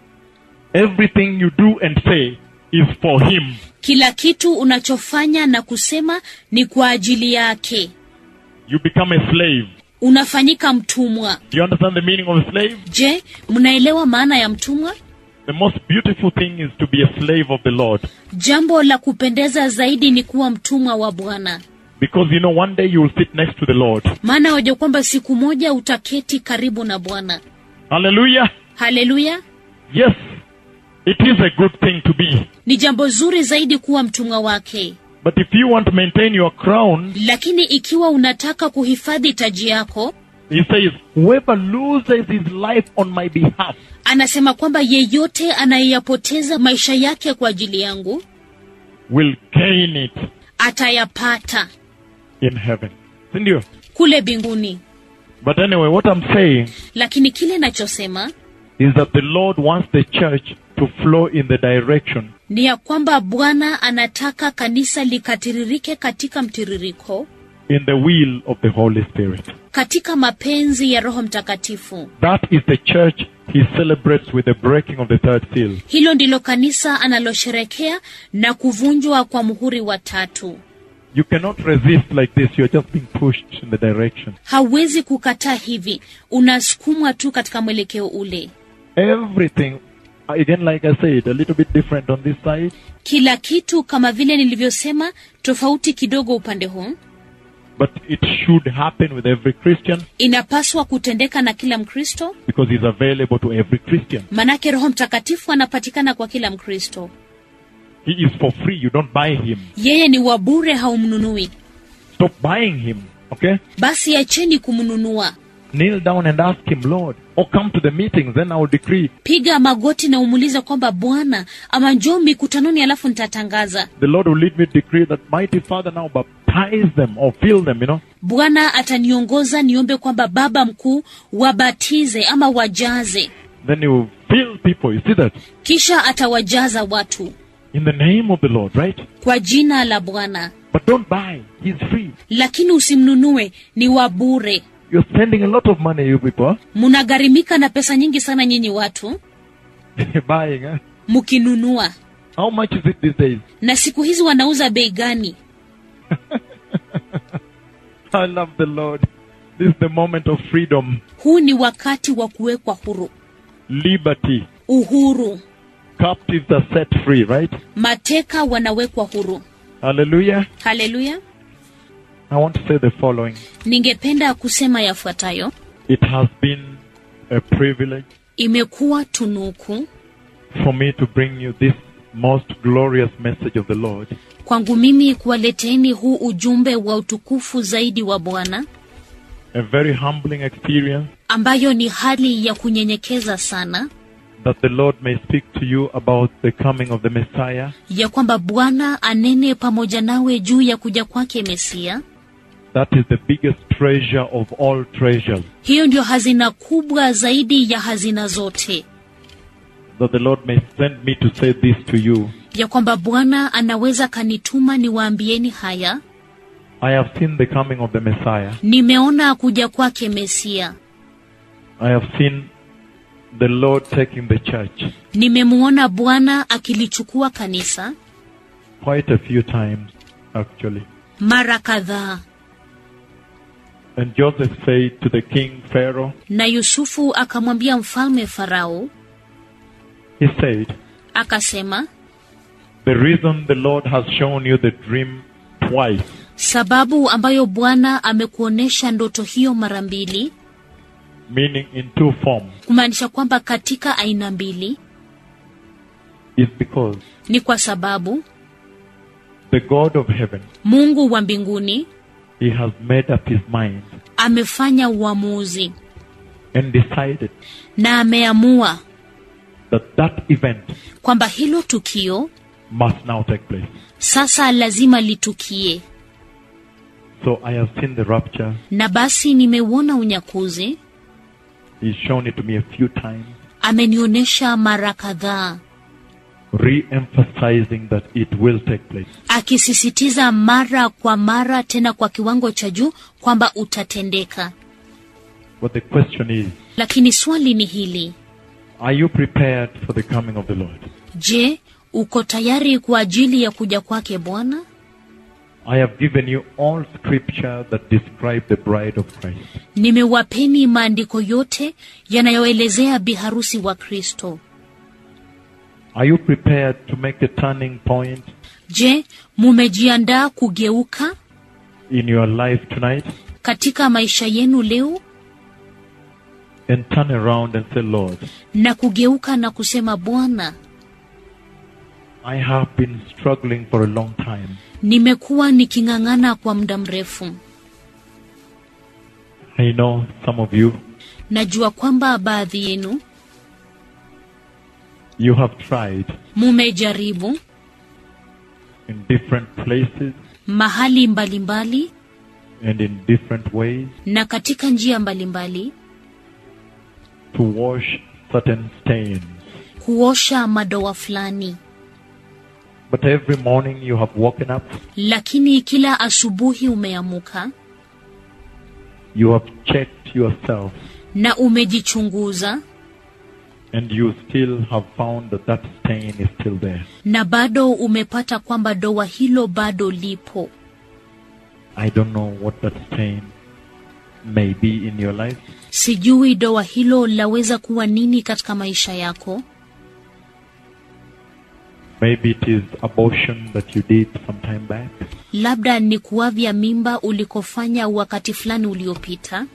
Everything you do and say is for him. Kila kitu unachofanya na kusema ni kwa ajili yake. You become a slave. Unafanyika mtumwa. Do you understand the meaning of a slave? Je, mnaelewa maana ya mtumwa? The most beautiful thing is to be a slave of the Lord. Jambo la kupendeza zaidi ni kuwa mtumwa wa Bwana. Because you know, one day you will sit next to the Lord. Maana wajua kwamba siku moja utaketi karibu na Bwana. Hallelujah. Haleluya. Yes. It is a good thing to be. Ni jambo zuri zaidi kuwa mtumwa wake. But if you want to maintain your crown, lakini ikiwa unataka kuhifadhi taji yako, he says, whoever loses his life on my behalf, anasema kwamba yeyote anayeyapoteza maisha yake kwa ajili yangu, will gain it atayapata in heaven. Sindio? kule mbinguni. But anyway, what I'm saying Lakini kile nachosema is that the Lord wants the church to flow in the direction ni ya kwamba Bwana anataka kanisa likatiririke katika mtiririko, in the will of the Holy Spirit. katika mapenzi ya Roho Mtakatifu. That is the church he celebrates with the breaking of the third seal. Hilo ndilo kanisa analosherekea na kuvunjwa kwa muhuri wa tatu. You cannot resist like this. You are just being pushed in the direction. Hawezi kukataa hivi. Unasukumwa tu katika mwelekeo ule. Everything, again, like I said, a little bit different on this side. Kila kitu kama vile nilivyosema, tofauti kidogo upande huu. But it should happen with every Christian. Inapaswa kutendeka na kila Mkristo. Because he's available to every Christian. Manake Roho Mtakatifu anapatikana kwa kila Mkristo. He is for free. You don't buy him. Yeye ni wa bure, haumnunui. Stop buying him. Okay? Basi acheni kumnunua. Kneel down and ask him, Lord, or come to the meetings, then I will decree. Piga magoti na umuliza kwamba Bwana, ama njoo mikutanoni alafu nitatangaza. The Lord will lead me to decree that mighty Father now baptize them or fill them, you know. Bwana ataniongoza niombe kwamba Baba mkuu wabatize ama wajaze. Then he will fill people. You see that? Kisha atawajaza watu. In the name of the Lord, right? Kwa jina la Bwana. But don't buy. He's free. Lakini usimnunue, ni wa bure. You're spending a lot of money, you people. Munagharimika na pesa nyingi sana nyinyi watu. Buying, huh? Mukinunua. How much is it these days? Na siku hizi wanauza bei gani? I love the Lord. This is the moment of freedom. Huu ni wakati wa kuwekwa huru. Liberty. Uhuru. Captives are set free, right? Mateka wanawekwa huru. Hallelujah. Hallelujah. I want to say the following. Ningependa kusema yafuatayo. It has been a privilege Imekuwa tunuku for me to bring you this most glorious message of the Lord. kwangu mimi kuwaleteni huu ujumbe wa utukufu zaidi wa Bwana. A very humbling experience. Ambayo ni hali ya kunyenyekeza sana. That the Lord may speak to you about the coming of the Messiah. Ya kwamba Bwana anene pamoja nawe juu ya kuja kwake Mesia. That is the biggest treasure of all treasures. Hiyo ndio hazina kubwa zaidi ya hazina zote. That the Lord may send me to say this to you. Ya kwamba Bwana anaweza kanituma niwaambieni haya. I have seen the coming of the Messiah. Nimeona kuja kwake Mesia. I have seen the Lord taking the church Nimemuona Bwana akilichukua kanisa quite a few times, actually. mara kadhaa. And Joseph said to the king Pharaoh, Na Yusufu akamwambia mfalme Farao, he said, akasema, the reason the Lord has shown you the dream twice, sababu ambayo Bwana amekuonesha ndoto hiyo mara mbili, meaning in two forms, kumaanisha kwamba katika aina mbili, is because ni kwa sababu the God of heaven, Mungu wa mbinguni, he has made up his mind amefanya uamuzi and decided na ameamua that that event kwamba hilo tukio must now take place. sasa lazima litukie. So I have seen the rapture. Na basi nimeuona unyakuzi, He's shown it to me a few times, amenionesha mara kadhaa, re-emphasizing that it will take place. akisisitiza mara kwa mara tena kwa kiwango cha juu kwamba utatendeka. But the question is, Lakini swali ni hili, are you prepared for the coming of the Lord? je, uko tayari kwa ajili ya kuja kwake Bwana? I have given you all scripture that describe the bride of Christ. Nimewapeni maandiko yote yanayoelezea biharusi wa Kristo. Are you prepared to make a turning point Je, mumejiandaa kugeuka in your life tonight katika maisha yenu leo and turn around and say, Lord, na kugeuka na kusema, Bwana, I have been struggling for a long time. nimekuwa niking'ang'ana kwa muda mrefu. I know some of you, Najua kwamba baadhi yenu you have tried mumejaribu in different places mahali mbalimbali and in different ways na katika njia mbalimbali to wash certain stains. kuosha madoa fulani. But every morning you have woken up, Lakini kila asubuhi umeamuka you have checked yourself, na umejichunguza and you still have found that that stain is still there. na bado umepata kwamba doa hilo bado lipo. I don't know what that stain may be in your life. Sijui doa hilo laweza kuwa nini katika maisha yako. Maybe it is abortion that you did some time back. Labda ni kuavya mimba ulikofanya wakati fulani uliopita.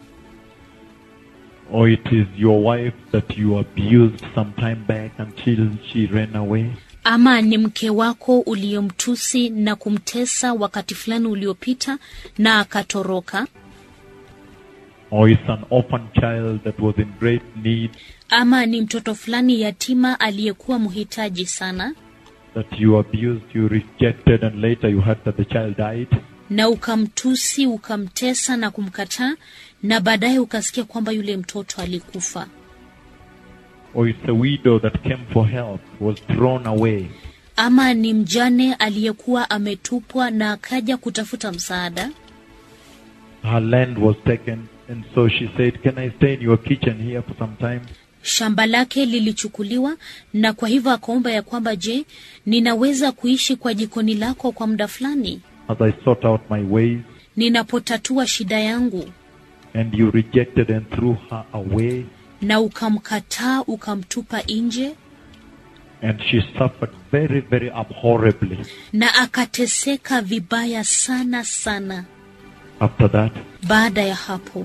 Or it is your wife that you abused some time back until she ran away. Ama ni mke wako uliyomtusi na kumtesa wakati fulani uliopita na akatoroka. Or it's an orphan child that was in great need, Ama ni mtoto fulani yatima aliyekuwa mhitaji sana that you abused, you rejected, and later you heard that the child died. na ukamtusi, ukamtesa na kumkataa, na baadaye ukasikia kwamba yule mtoto alikufa. Or it's a widow that came for help, was thrown away. Ama ni mjane aliyekuwa ametupwa na akaja kutafuta msaada. Her land was taken, and so she said, can I stay in your kitchen here for some time? Shamba lake lilichukuliwa, na kwa hivyo akaomba ya kwamba, je, ninaweza kuishi kwa jikoni lako kwa muda fulani As I sort out my ways. ninapotatua shida yangu. And you rejected and threw her away. Na ukamkataa, ukamtupa nje, And she suffered very, very abhorribly. na akateseka vibaya sana sana After that, baada ya hapo.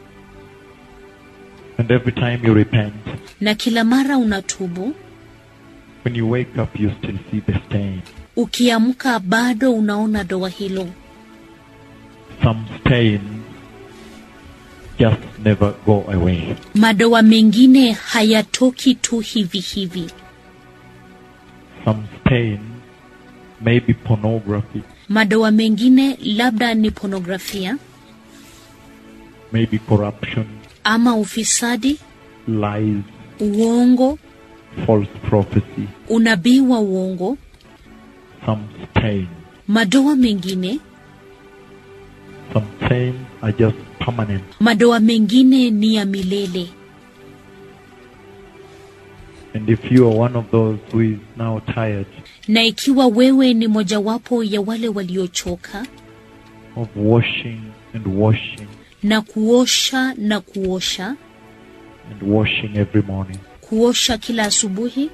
and every time you repent, Na kila mara unatubu, when you wake up, you still see the stain. ukiamka bado unaona doa hilo. Some stains just never go away. Madoa mengine hayatoki tu hivi hivi. Some stains may be pornography, Madoa mengine labda ni pornografia, maybe corruption, ama ufisadi, lies, uongo, false prophecy. unabii wa uongo. Some stains, Madoa mengine, some stains are just permanent. madoa mengine ni ya milele. And if you are one of those who is now tired Na ikiwa wewe ni mojawapo ya wale waliochoka of washing and washing na kuosha na kuosha and washing every morning, kuosha kila asubuhi,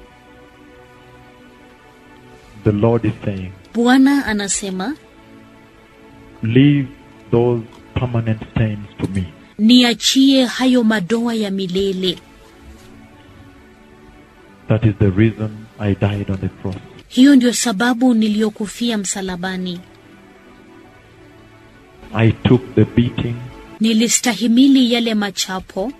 the Lord is saying, Bwana anasema, leave those permanent stains to me. niachie hayo madoa ya milele. That is the reason I died on the cross. Hiyo ndio sababu niliyokufia msalabani. I took the beating. Nilistahimili yale machapo.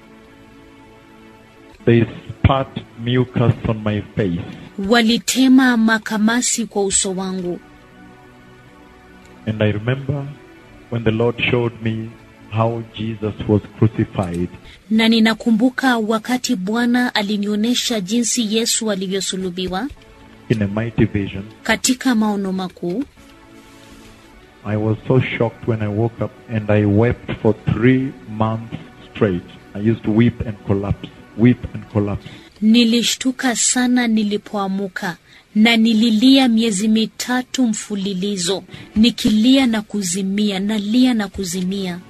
They spat mucus on my face. Walitema makamasi kwa uso wangu. And I remember when the Lord showed me how Jesus was crucified. Na ninakumbuka wakati Bwana alinionyesha jinsi Yesu alivyosulubiwa In a mighty vision. katika maono makuu. I was so shocked when I woke up and I wept for three months straight. I used to weep and collapse, weep and collapse. Nilishtuka sana nilipoamuka na nililia miezi mitatu mfululizo, nikilia na kuzimia, nalia na kuzimia.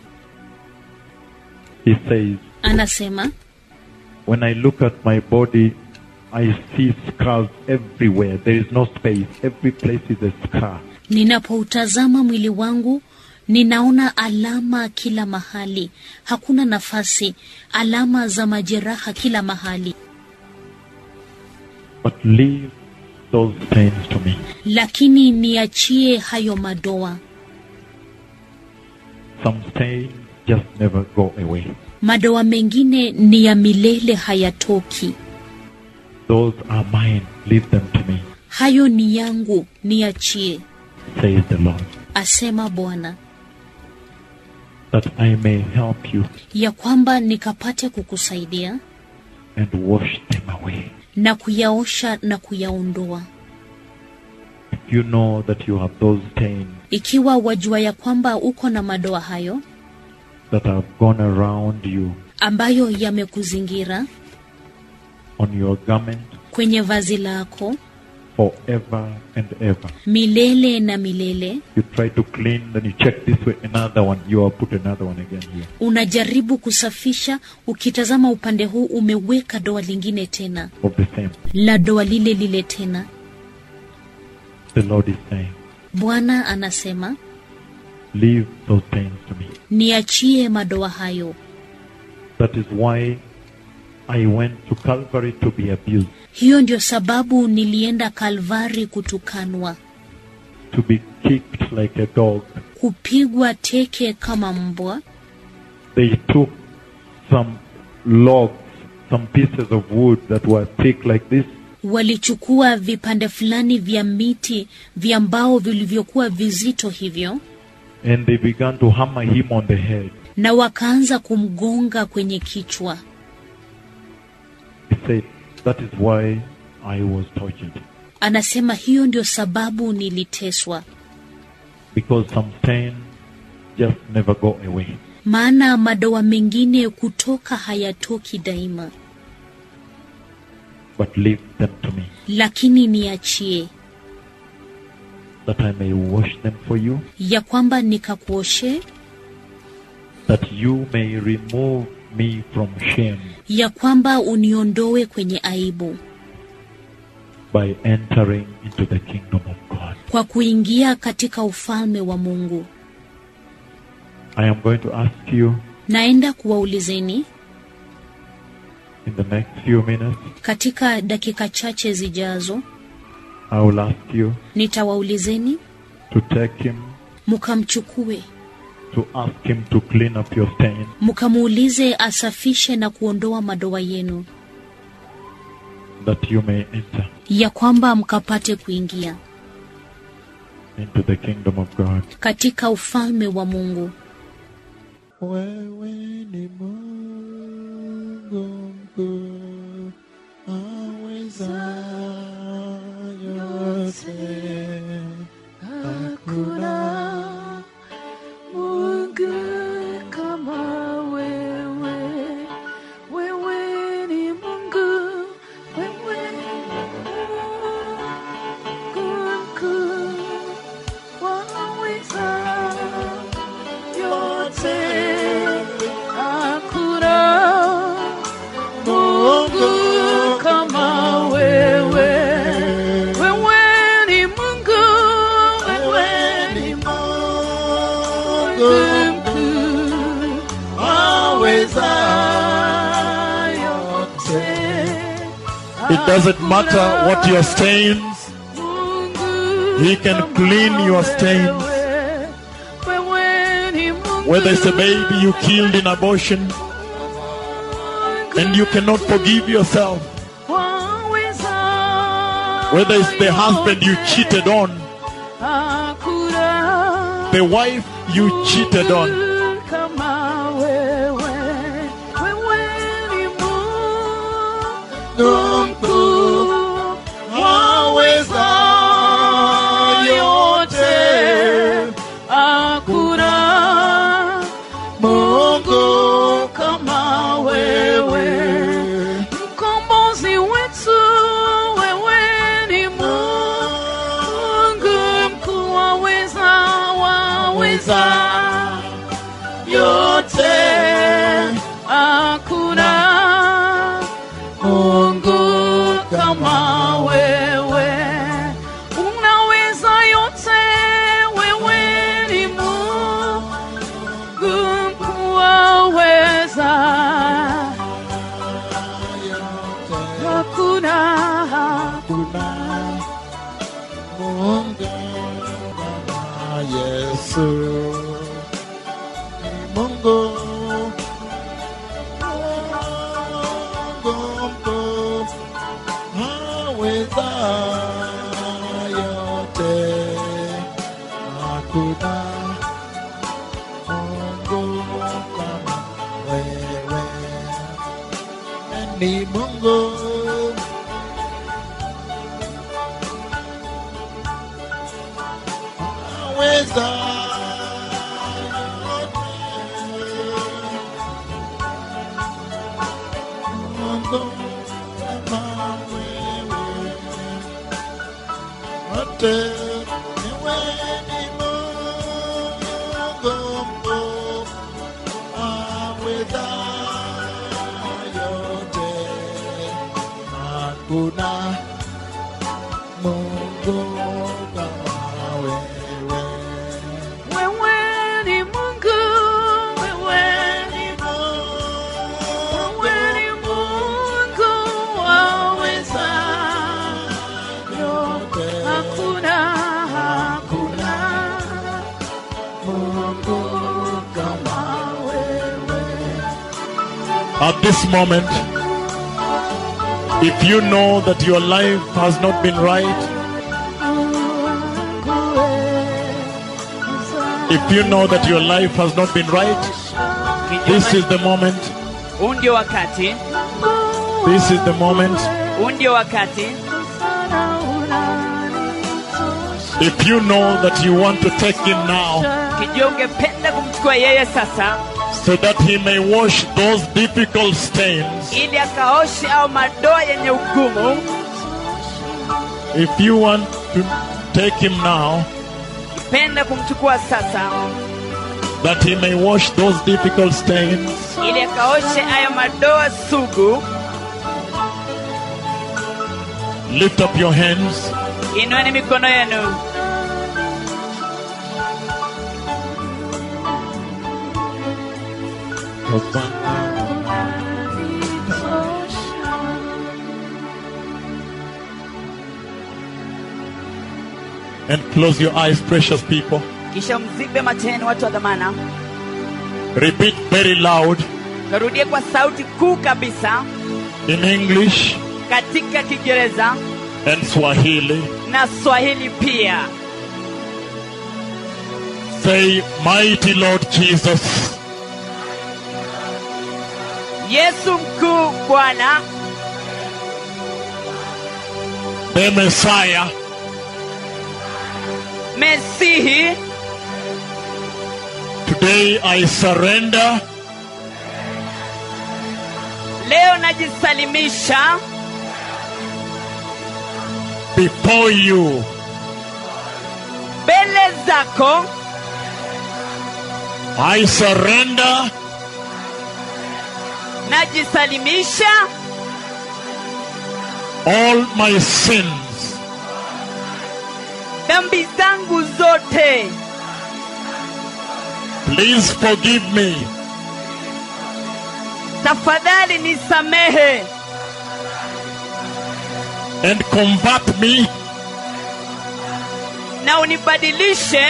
He says, Anasema, when I look at my body, I see scars everywhere. There is no space. Every place is a scar. ninapoutazama mwili wangu, ninaona alama kila mahali. Hakuna nafasi, alama za majeraha kila mahali. But leave those stains to me. Lakini niachie hayo madoa. Some stains just never go away. Madoa mengine ni ya milele, hayatoki. Those are mine. Leave them to me, Hayo ni yangu, niachie, says the Lord, asema Bwana, that I may help you ya kwamba nikapate kukusaidia and wash them away. na kuyaosha na kuyaondoa. If you know that you have those stains Ikiwa wajua ya kwamba uko na madoa hayo that have gone around you, ambayo yamekuzingira, on your garment, kwenye vazi lako, forever and ever. milele na milele, You try to clean, then you check this way, another one, you have put another one again here. unajaribu kusafisha, ukitazama upande huu umeweka doa lingine tena, Of the same. la doa lile lile tena. The Lord is saying, Bwana anasema, leave those stains to me. niachie madoa hayo. That is why I went to Calvary to be abused, Hiyo ndio sababu nilienda Kalvari kutukanwa, to be kicked like a dog. kupigwa teke kama mbwa. They took some logs, some pieces of wood that were thick like this, Walichukua vipande fulani vya miti vya mbao vilivyokuwa vizito hivyo, and they began to hammer him on the head. na wakaanza kumgonga kwenye kichwa. He said, that is why I was tortured. Anasema hiyo ndio sababu niliteswa, Because some stains just never go away. maana madoa mengine kutoka hayatoki daima. But leave them to me, Lakini niachie, that I may wash them for you, ya kwamba nikakuoshe, that you may remove me from shame ya kwamba uniondoe kwenye aibu, by entering into the kingdom of God. kwa kuingia katika ufalme wa Mungu. I am going to ask you Naenda kuwaulizeni in the next few minutes, katika dakika chache zijazo, I will ask you nitawaulizeni to take him, mukamchukue, to ask him to clean up your stain, mukamuulize asafishe na kuondoa madoa yenu, that you may enter ya kwamba mkapate kuingia into the kingdom of God. katika ufalme wa Mungu. Wewe ni Mungu mkuu, aweza yote, Hakuna Mungu kama wewe, wewe ni Mungu, wewe It doesn't matter what your stains. He can clean your stains. Whether it's a baby you killed in abortion and you cannot forgive yourself. Whether it's the husband you cheated on, the wife you cheated on. At this moment, if you know that your life has not been right, if you know that your life has not been right, this is the moment. Undio wakati. This is the moment. Undio wakati. If you know that you want to take him now, Kijua ungependa kumchukua yeye sasa, so that he may wash those difficult stains. ili akaoshe au madoa yenye ugumu. If you want to take him now, Penda kumchukua sasa, that he may wash those difficult stains, ili akaoshe ayo madoa sugu. lift up your hands. Inueni mikono yenu. And close your eyes, precious people. Kisha mzibe macho yenu, watu wa dhamana. Repeat very loud. Karudie kwa sauti kuu kabisa. In English Katika Kiingereza and Swahili. na Swahili pia. Say, mighty Lord Jesus, Yesu mkuu Bwana, the Messiah, Mesihi, today I surrender leo najisalimisha before you. mbele zako. I surrender Najisalimisha all my sins. dhambi zangu zote. Please forgive me. Tafadhali nisamehe. and convert me na unibadilishe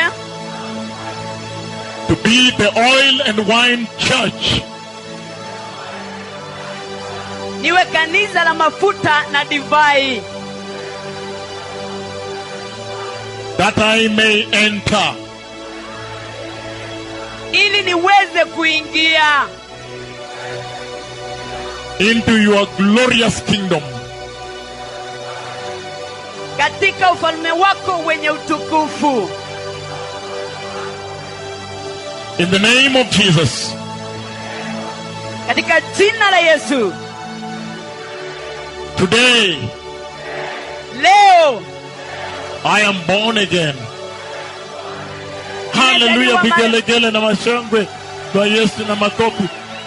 to be the oil and wine church niwe kanisa la mafuta na divai, that I may enter ili niweze kuingia into your glorious kingdom. katika ufalme wako wenye utukufu. In the name of Jesus, Katika jina la Yesu, today leo I am born again. Hallelujah, vigelegele na mashangwe kwa Yesu na makofi.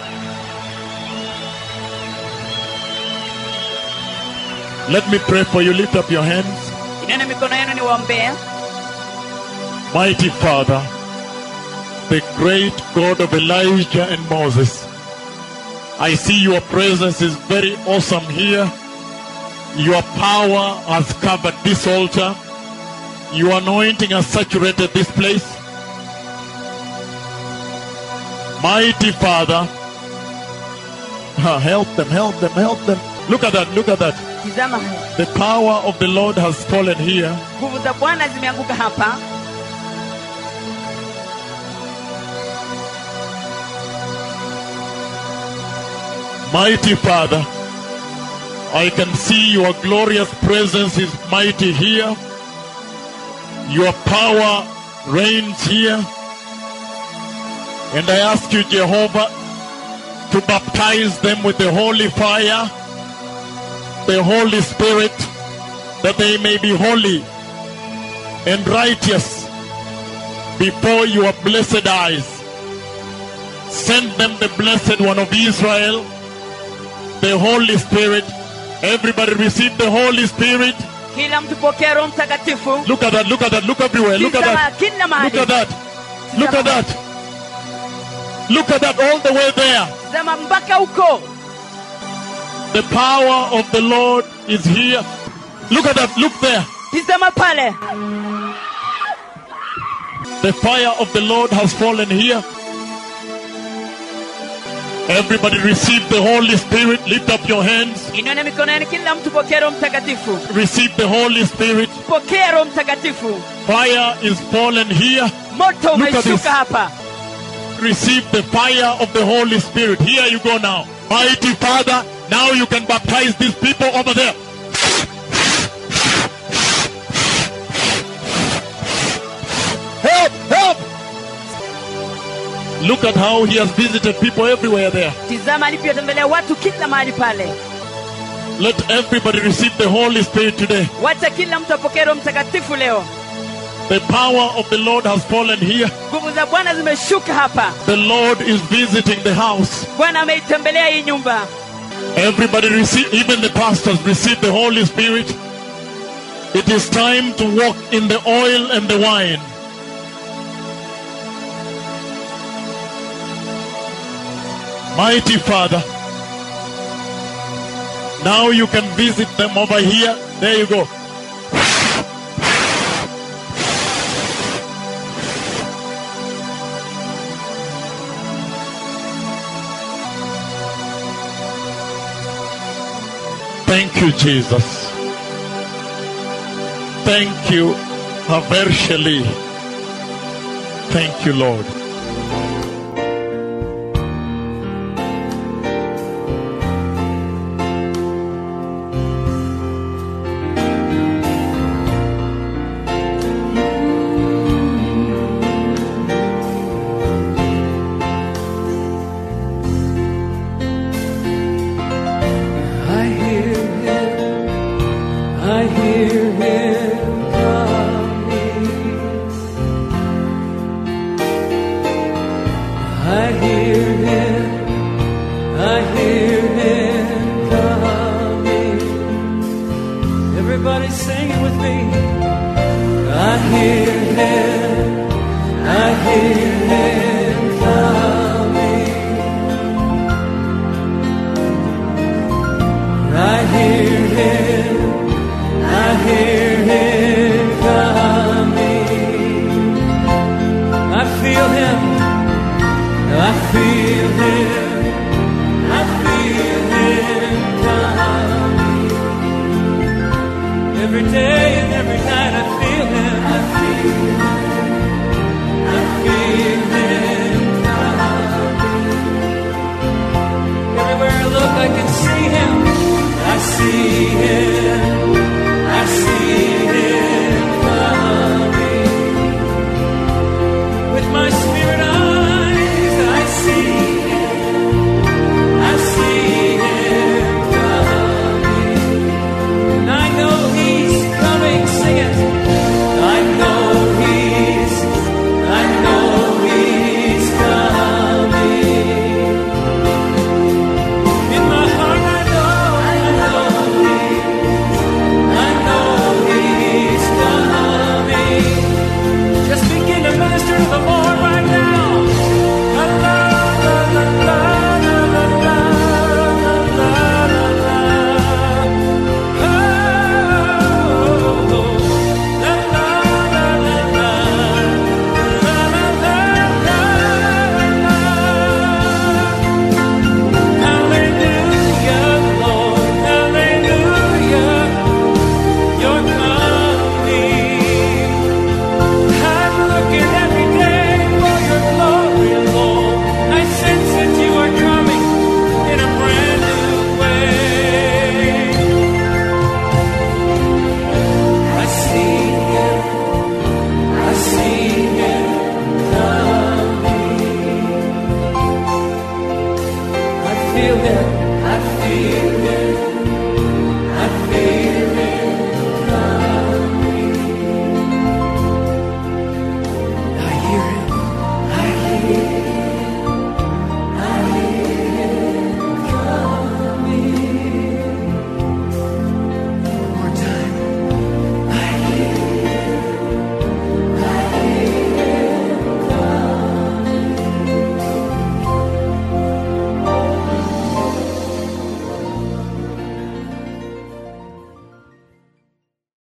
Let me pray for you. Lift up your hands. inene mikono yenu niwaombee. Mighty Father, the great God of Elijah and Moses, I see your presence is very awesome here. Your power has covered this altar. Your anointing has saturated this place. Mighty Father, ah, help them, help them, help them. Look at that, look at that. Tizama haya. The power of the Lord has fallen here. Nguvu za Bwana zimeanguka hapa. Mighty Father, I can see your glorious presence is mighty here. Your power reigns here. And I ask you, Jehovah, to baptize them with the holy fire, the Holy Spirit, that they may be holy and righteous before your blessed eyes. Send them the blessed one of Israel, the Holy Spirit. Everybody receive the Holy Spirit. Kila mtu pokea Roho Mtakatifu. Look at that, look at that, look everywhere, look at that. Kila mahali. Look at that. Look at that. Look at that all the way there. Sema mpaka huko. The power of the Lord is here. Look at that, look there. Tizama pale. The fire of the Lord has fallen here. Everybody receive the Holy Spirit. Lift up your hands. Inene mikono yenu, kila mtu pokea Roho Mtakatifu. Receive the Holy Spirit. Pokea Roho Mtakatifu. Fire is fallen here. Moto Look at this. umeshuka hapa. Receive the fire of the Holy Spirit. Here you go now. Mighty Father, now you can baptize these people over there. Help! Help! Look at how he has visited people everywhere there. Tizama alipotembelea watu kila mahali pale. Let everybody receive the Holy Spirit today. Wacha kila mtu apokee Roho Mtakatifu leo. The power of the Lord has fallen here. Nguvu za Bwana zimeshuka hapa. The Lord is visiting the house. Bwana ameitembelea hii nyumba. Everybody receive, even the pastors receive the Holy Spirit. It is time to walk in the oil and the wine. Mighty Father, now you can visit them over here. There you go. Thank you, Jesus. Thank you, Havershali. Thank you, Lord. I hear him, I hear him coming. I feel Him coming. Everywhere I look, I can see Him. I see Him. I see Him coming. With my spirit eyes, I see Him. I see Him coming. And I know He's coming. Sing it. I know He's, I know He's coming. In my heart, I know, I know He's, I know He's coming. Just begin to minister to the Lord right now. La la la la la la la la la la la. Oh, la la la la la la la la la. Hallelujah, Lord, hallelujah. You're coming. I'm looking every day for your glory, Lord. I sense that you are coming in a brand new way. I see Him, I see Him coming. I feel Him, I feel